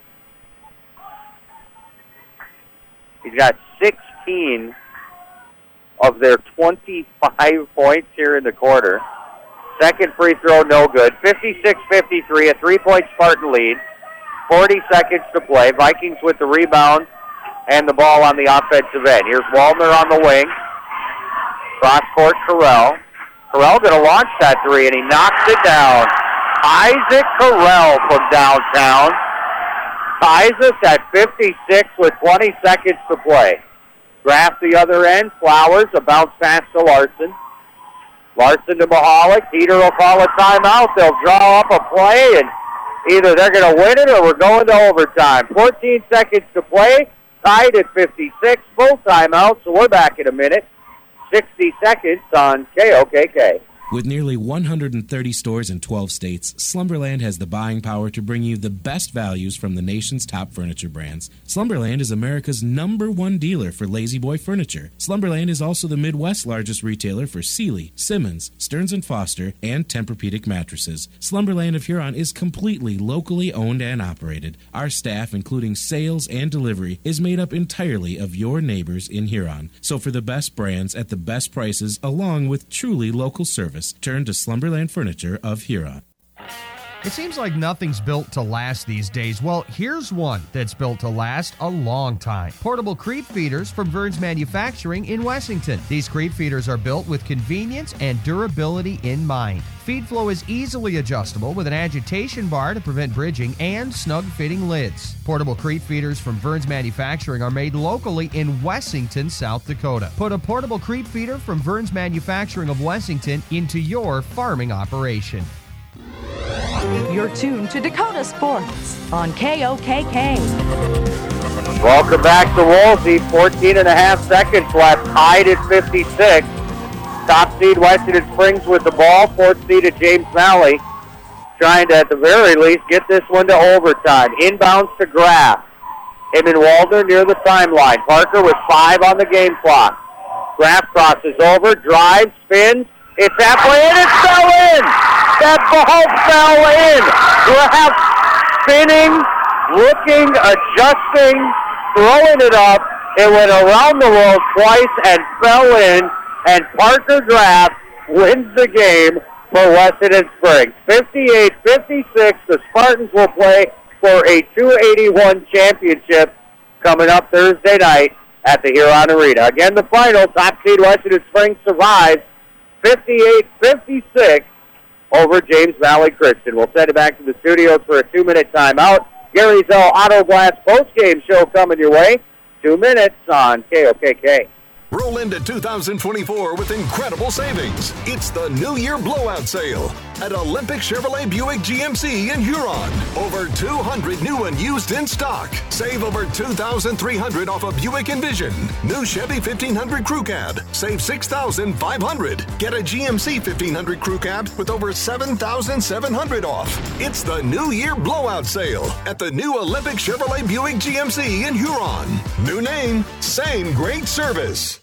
He's got 16 of their 25 points here in the quarter. Second free throw, no good. 56-53, a 3-point Spartan lead. 40 seconds to play. Vikings with the rebound and the ball on the offensive end. Here's Waldner on the wing. Cross-court, Carell. Carell going to launch that three, and he knocks it down. Isaac Carell from downtown ties us at 56 with 20 seconds to play. Graff the other end. Flowers, a bounce pass to Larson. Larson to Mahalik. Heater will call a timeout. They'll draw up a play, and either they're going to win it or we're going to overtime. 14 seconds to play. Tied at 56. Full timeout, so we're back in a minute. 60 seconds on KOKK. With nearly 130 stores in 12 states, Slumberland has the buying power to bring you the best values from the nation's top furniture brands. Slumberland is America's #1 dealer for Lazy Boy furniture. Slumberland is also the Midwest's largest retailer for Sealy, Simmons, Stearns & Foster, and Tempur-Pedic mattresses. Slumberland of Huron is completely locally owned and operated. Our staff, including sales and delivery, is made up entirely of your neighbors in Huron. So for the best brands at the best prices, along with truly local service, turn to Slumberland Furniture of Huron. It seems like nothing's built to last these days. Well, here's one that's built to last a long time. Portable creep feeders from Verns Manufacturing in Wessington. These creep feeders are built with convenience and durability in mind. Feed flow is easily adjustable with an agitation bar to prevent bridging and snug-fitting lids. Portable creep feeders from Verns Manufacturing are made locally in Wessington, South Dakota. Put a portable creep feeder from Verns Manufacturing of Wessington into your farming operation. You're tuned to Dakota Sports on KOKK. Welcome back to Woolsey. 14 and a half seconds left. Tied at 56. Top seed Washington Springs with the ball. Fourth seed at James Valley. Trying to, at the very least, get this one to overtime. Inbounds to Graff. Him and Waldner near the timeline. Parker with 5 on the game clock. Graff crosses over, drives, spins. It's halfway in, it fell in! That ball fell in! Graff spinning, looking, adjusting, throwing it up. It went around the world twice and fell in, and Parker Graff wins the game for Washington Springs. 58-56, the Spartans will play for a 281 championship coming up Thursday night at the Huron Arena. Again, the final, top seed Washington Springs survives 58-56 over James Valley Christian. We'll send it back to the studios for a 2-minute timeout. Gary's Auto Glass postgame show coming your way. 2 minutes on KOKK. Roll into 2024 with incredible savings. It's the New Year Blowout Sale at Olympic Chevrolet Buick GMC in Huron. Over 200 new and used in stock. Save over $2,300 off a Buick Envision. New Chevy 1500 Crew Cab. Save $6,500. Get a GMC 1500 Crew Cab with over $7,700 off. It's the New Year Blowout Sale at the new Olympic Chevrolet Buick GMC in Huron. New name, same great service.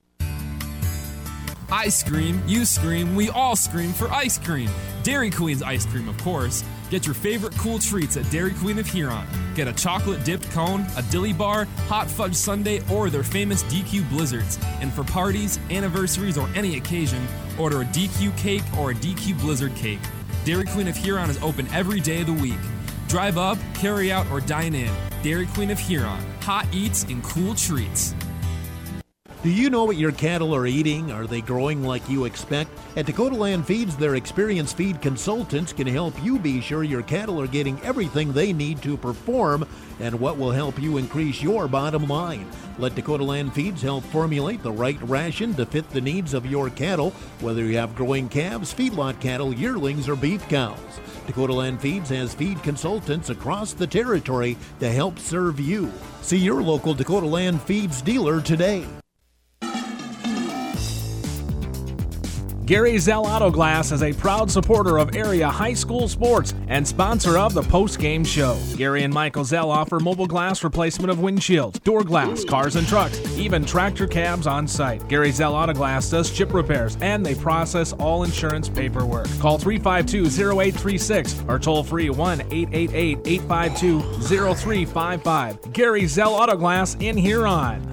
I scream, you scream, we all scream for ice cream. Dairy Queen's ice cream, of course. Get your favorite cool treats at Dairy Queen of Huron. Get a chocolate-dipped cone, a dilly bar, hot fudge sundae, or their famous DQ blizzards. And for parties, anniversaries, or any occasion, order a DQ cake or a DQ blizzard cake. Dairy Queen of Huron is open every day of the week. Drive up, carry out, or dine in. Dairy Queen of Huron. Hot eats and cool treats. Do you know what your cattle are eating? Are they growing like you expect? At Dakota Land Feeds, their experienced feed consultants can help you be sure your cattle are getting everything they need to perform and what will help you increase your bottom line. Let Dakota Land Feeds help formulate the right ration to fit the needs of your cattle, whether you have growing calves, feedlot cattle, yearlings, or beef cows. Dakota Land Feeds has feed consultants across the territory to help serve you. See your local Dakota Land Feeds dealer today. Gary Zell Auto Glass is a proud supporter of area high school sports and sponsor of the post-game show. Gary and Michael Zell offer mobile glass replacement of windshields, door glass, cars and trucks, even tractor cabs on site. Gary Zell Auto Glass does chip repairs and they process all insurance paperwork. Call 352-0836 or toll free 1-888-852-0355. Gary Zell Auto Glass in Huron.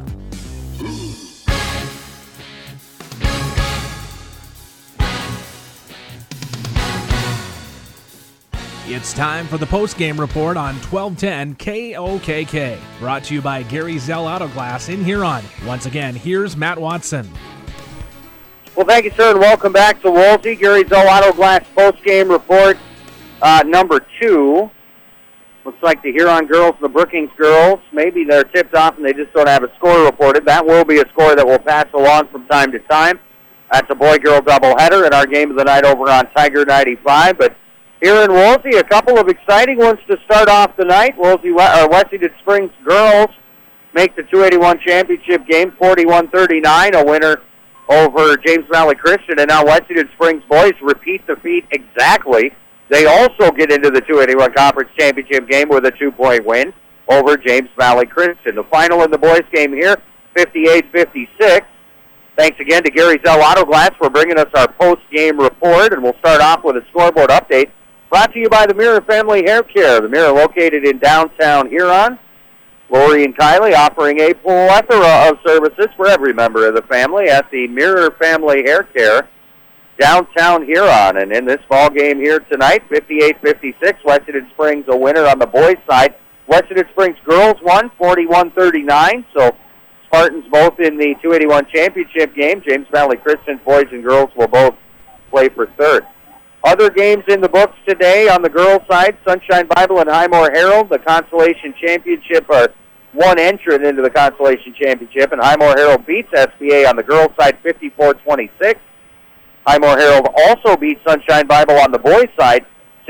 It's time for the post-game report on 1210 KOKK. Brought to you by Gary Zell Auto Glass in Huron. Once again, here's Matt Watson. Well, thank you, sir, and welcome back to Woolsey. Gary Zell Auto Glass post-game report number 2. Looks like the Huron girls and the Brookings girls, maybe they're tipped off and they just don't have a score reported. That will be a score that we'll pass along from time to time. That's a boy-girl doubleheader in our game of the night over on Tiger 95, but here in Woolsey, a couple of exciting ones to start off the night. Wessington Springs girls make the 281 championship game 41-39, a winner over James Valley Christian. And now Wessington Springs boys repeat the feat exactly. They also get into the 281 conference championship game with a 2-point win over James Valley Christian. The final in the boys game here, 58-56. Thanks again to Gary Zell Auto Glass for bringing us our post-game report, and we'll start off with a scoreboard update. Brought to you by the Mirror Family Hair Care. The Mirror located in downtown Huron. Lori and Kylie offering a plethora of services for every member of the family at the Mirror Family Hair Care, downtown Huron. And in this ball game here tonight, 58-56, Wessington Springs a winner on the boys' side. Wessington Springs girls won 41-39, so Spartans both in the 281 championship game. James Valley Christian boys and girls will both play for third. Other games in the books today on the girls' side, Sunshine Bible and Highmore Herald, the Consolation Championship, are one entrant into the Consolation Championship, and Highmore Herald beats SBA on the girls' side 54-26. Highmore Herald also beats Sunshine Bible on the boys' side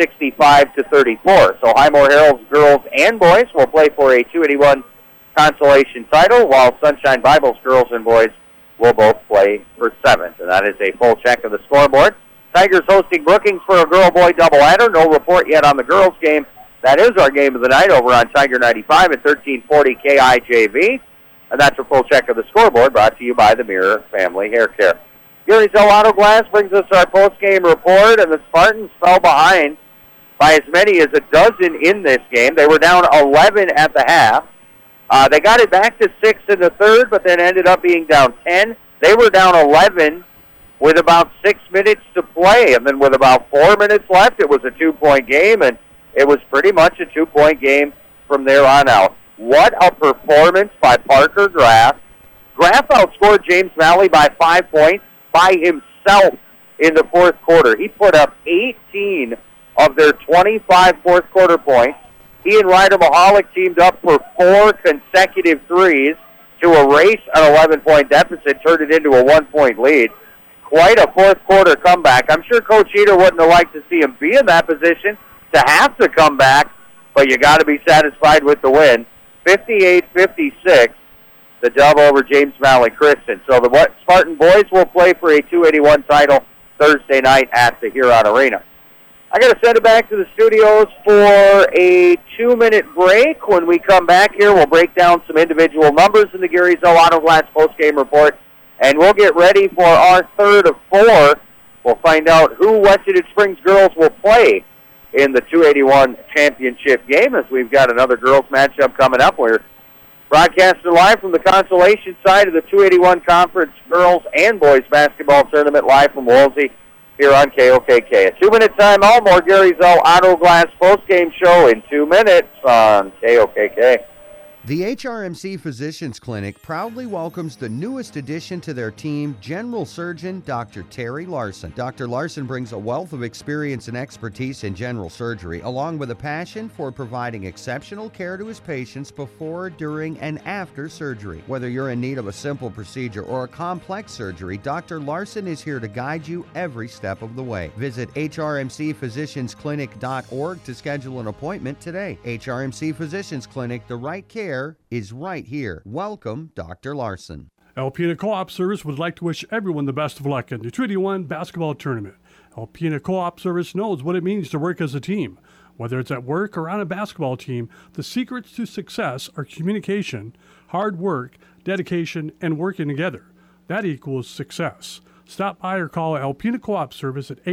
65-34. So Highmore Herald's girls and boys will play for a 281 consolation title, while Sunshine Bible's girls and boys will both play for 7th. And that is a full check of the scoreboard. Tigers hosting Brookings for a girl-boy doubleheader. No report yet on the girls' game. That is our game of the night over on Tiger 95 at 1340 KIJV. And that's a full check of the scoreboard brought to you by the Mirror Family Hair Care. Gary Zell Auto Glass brings us our post-game report, and the Spartans fell behind by as many as a dozen in this game. They were down 11 at the half. They got it back to 6 in the third, but then ended up being down 10. They were down 11 with about 6 minutes to play, and then with about 4 minutes left, it was a 2-point game, and it was pretty much a 2-point game from there on out. What a performance by Parker Graff. Graff outscored James Valley by 5 points by himself in the fourth quarter. He put up 18 of their 25 fourth quarter points. He and Ryder Mahalik teamed up for 4 consecutive threes to erase an 11-point deficit, turned it into a 1-point lead. Quite a fourth-quarter comeback. I'm sure Coach Eder wouldn't have liked to see him be in that position to have to come back, but you got to be satisfied with the win. 58-56, the dub over James Valley Christian. So the Spartan boys will play for a 281 title Thursday night at the Huron Arena. I got to send it back to the studios for a 2-minute break. When we come back here, we'll break down some individual numbers in the Gary Zell Auto Glass postgame report, and we'll get ready for our third of 4. We'll find out who Western Springs girls will play in the 281 championship game, as we've got another girls matchup coming up. We're broadcasting live from the consolation side of the 281 Conference girls and boys basketball tournament, live from Woolsey here on KOKK. A 2-minute timeout, more Gary Zell Auto Glass postgame show in 2 minutes on KOKK. The HRMC Physicians Clinic proudly welcomes the newest addition to their team, General Surgeon Dr. Terry Larson. Dr. Larson brings a wealth of experience and expertise in general surgery, along with a passion for providing exceptional care to his patients before, during, and after surgery. Whether you're in need of a simple procedure or a complex surgery, Dr. Larson is here to guide you every step of the way. Visit hrmcphysiciansclinic.org to schedule an appointment today. HRMC Physicians Clinic, the right care is right here. Welcome, Dr. Larson. Alpena Co-op Service would like to wish everyone the best of luck in the 281 basketball tournament. Alpena Co-op Service knows what it means to work as a team. Whether it's at work or on a basketball team, the secrets to success are communication, hard work, dedication, and working together. That equals success. Stop by or call Alpena Co-op Service at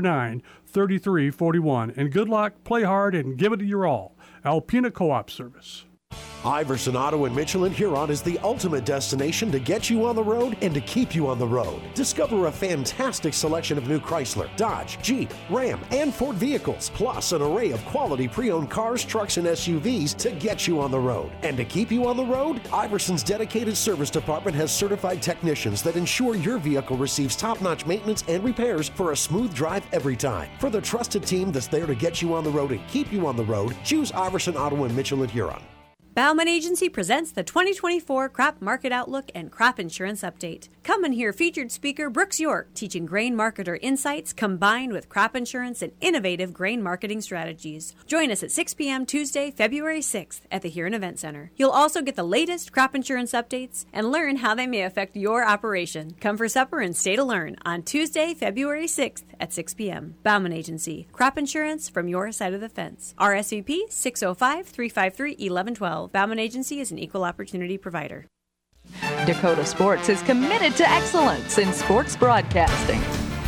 849-3341. And good luck, play hard, and give it your all. Alpena Co-op Service. Iverson Auto in Mitchell and Huron is the ultimate destination to get you on the road and to keep you on the road. Discover a fantastic selection of new Chrysler, Dodge, Jeep, Ram, and Ford vehicles, plus an array of quality pre-owned cars, trucks, and SUVs to get you on the road. And to keep you on the road, Iverson's dedicated service department has certified technicians that ensure your vehicle receives top-notch maintenance and repairs for a smooth drive every time. For the trusted team that's there to get you on the road and keep you on the road, choose Iverson Auto in Mitchell and Huron. Bauman Agency presents the 2024 Crop Market Outlook and Crop Insurance Update. Come and hear featured speaker Brooks York teaching grain marketer insights combined with crop insurance and innovative grain marketing strategies. Join us at 6 p.m. Tuesday, February 6th at the Huron Event Center. You'll also get the latest crop insurance updates and learn how they may affect your operation. Come for supper and stay to learn on Tuesday, February 6th at 6 p.m. Bauman Agency, crop insurance from your side of the fence. RSVP 605-353-1112. Bauman Agency is an equal opportunity provider. Dakota Sports is committed to excellence in sports broadcasting.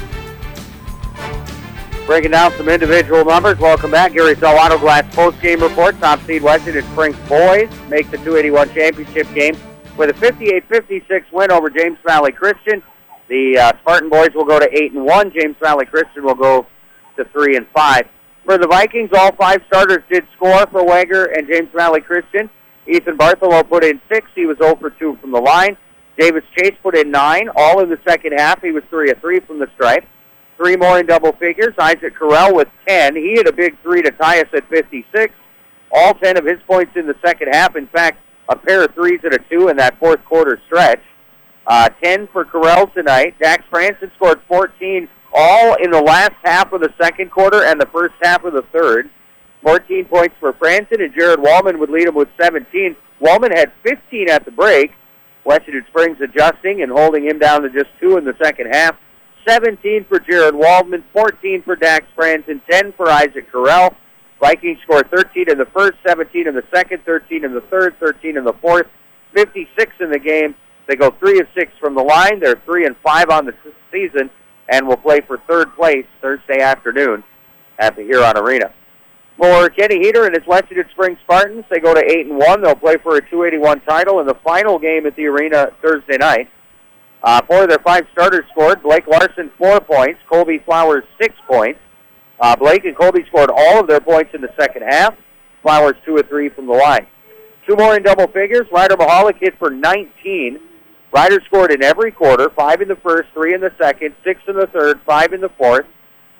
Breaking down some individual numbers. Welcome back. Gary Zell Auto Glass post-game report. Top seed Western Springs boys make the 281 championship game with a 58-56 win over James Valley Christian. The Spartan boys will go to 8-1. James Valley Christian will go to 3-5. For the Vikings, all 5 starters did score for Wager and James Valley Christian. Ethan Bartholow put in 6. He was 0 for 2 from the line. Davis Chase put in 9, all in the second half. He was 3 of 3 from the stripe. 3 more in double figures. Isaac Carell with 10. He hit a big 3 to tie us at 56. All 10 of his points in the second half. In fact, a pair of 3s and a 2 in that fourth quarter stretch. 10 for Carell tonight. Dax Franson scored 14, all in the last half of the second quarter and the first half of the third. 14 points for Franson, and Jared Wallman would lead him with 17. Wallman had 15 at the break. Western Springs adjusting and holding him down to just 2 in the second half. 17 for Jared Wallman, 14 for Dax Franson, 10 for Isaac Carell. Vikings scored 13 in the first, 17 in the second, 13 in the third, 13 in the fourth, 56 in the game. They go 3 of 6 from the line. They're 3-5 on the season and will play for third place Thursday afternoon at the Huron Arena. For Kenny Heater and his Western Springs Spartans, they go to 8-1. They'll play for a 281 title in the final game at the arena Thursday night. 4 of their 5 starters scored. Blake Larson, 4 points. Colby Flowers, 6 points. Blake and Colby scored all of their points in the second half. Flowers, 2 of 3 from the line. 2 more in double figures. Ryder Mahalik hit for 19. Ryder scored in every quarter, 5 in the first, 3 in the second, 6 in the third, 5 in the fourth.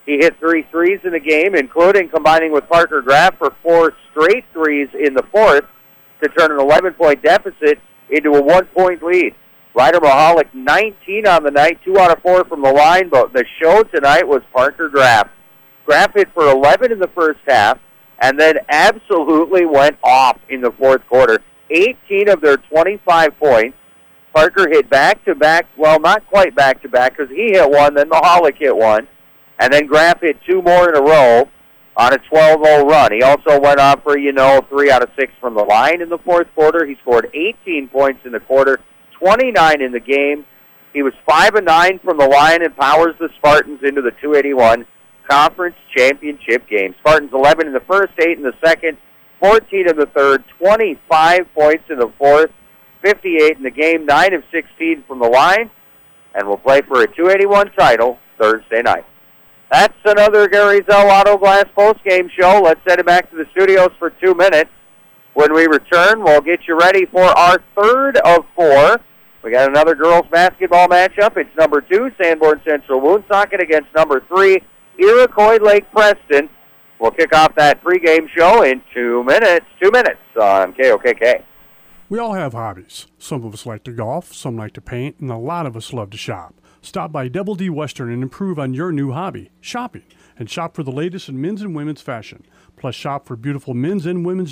He hit 3 threes in the game, including combining with Parker Graff for 4 straight threes in the fourth to turn an 11-point deficit into a 1-point lead. Ryder Mahalik, 19 on the night, 2 out of 4 from the line, but the show tonight was Parker Graff. Graff hit for 11 in the first half and then absolutely went off in the fourth quarter. 18 of their 25 points. Parker hit back-to-back, well, not quite back-to-back because he hit one, then Mahalik hit one, and then Graff hit 2 more in a row on a 12-0 run. He also went off for, 3 out of 6 from the line in the fourth quarter. He scored 18 points in the quarter, 29 in the game. He was 5 of 9 from the line and powers the Spartans into the 281 Conference Championship game. Spartans 11 in the first, 8 in the second, 14 in the third, 25 points in the fourth, 58 in the game, 9 of 16 from the line, and will play for a 281 title Thursday night. That's another Gary Zell Auto Glass postgame show. Let's send it back to the studios for 2 minutes. When we return, we'll get you ready for our third of 4. We got another girls basketball matchup. It's number 2, Sanborn Central Woonsocket against number 3, Iroquois Lake Preston. We'll kick off that pregame show in 2 minutes. 2 minutes on KOKK. We all have hobbies. Some of us like to golf, some like to paint, and a lot of us love to shop. Stop by Double D Western and improve on your new hobby, shopping, and shop for the latest in men's and women's fashion. Plus, shop for beautiful men's and women's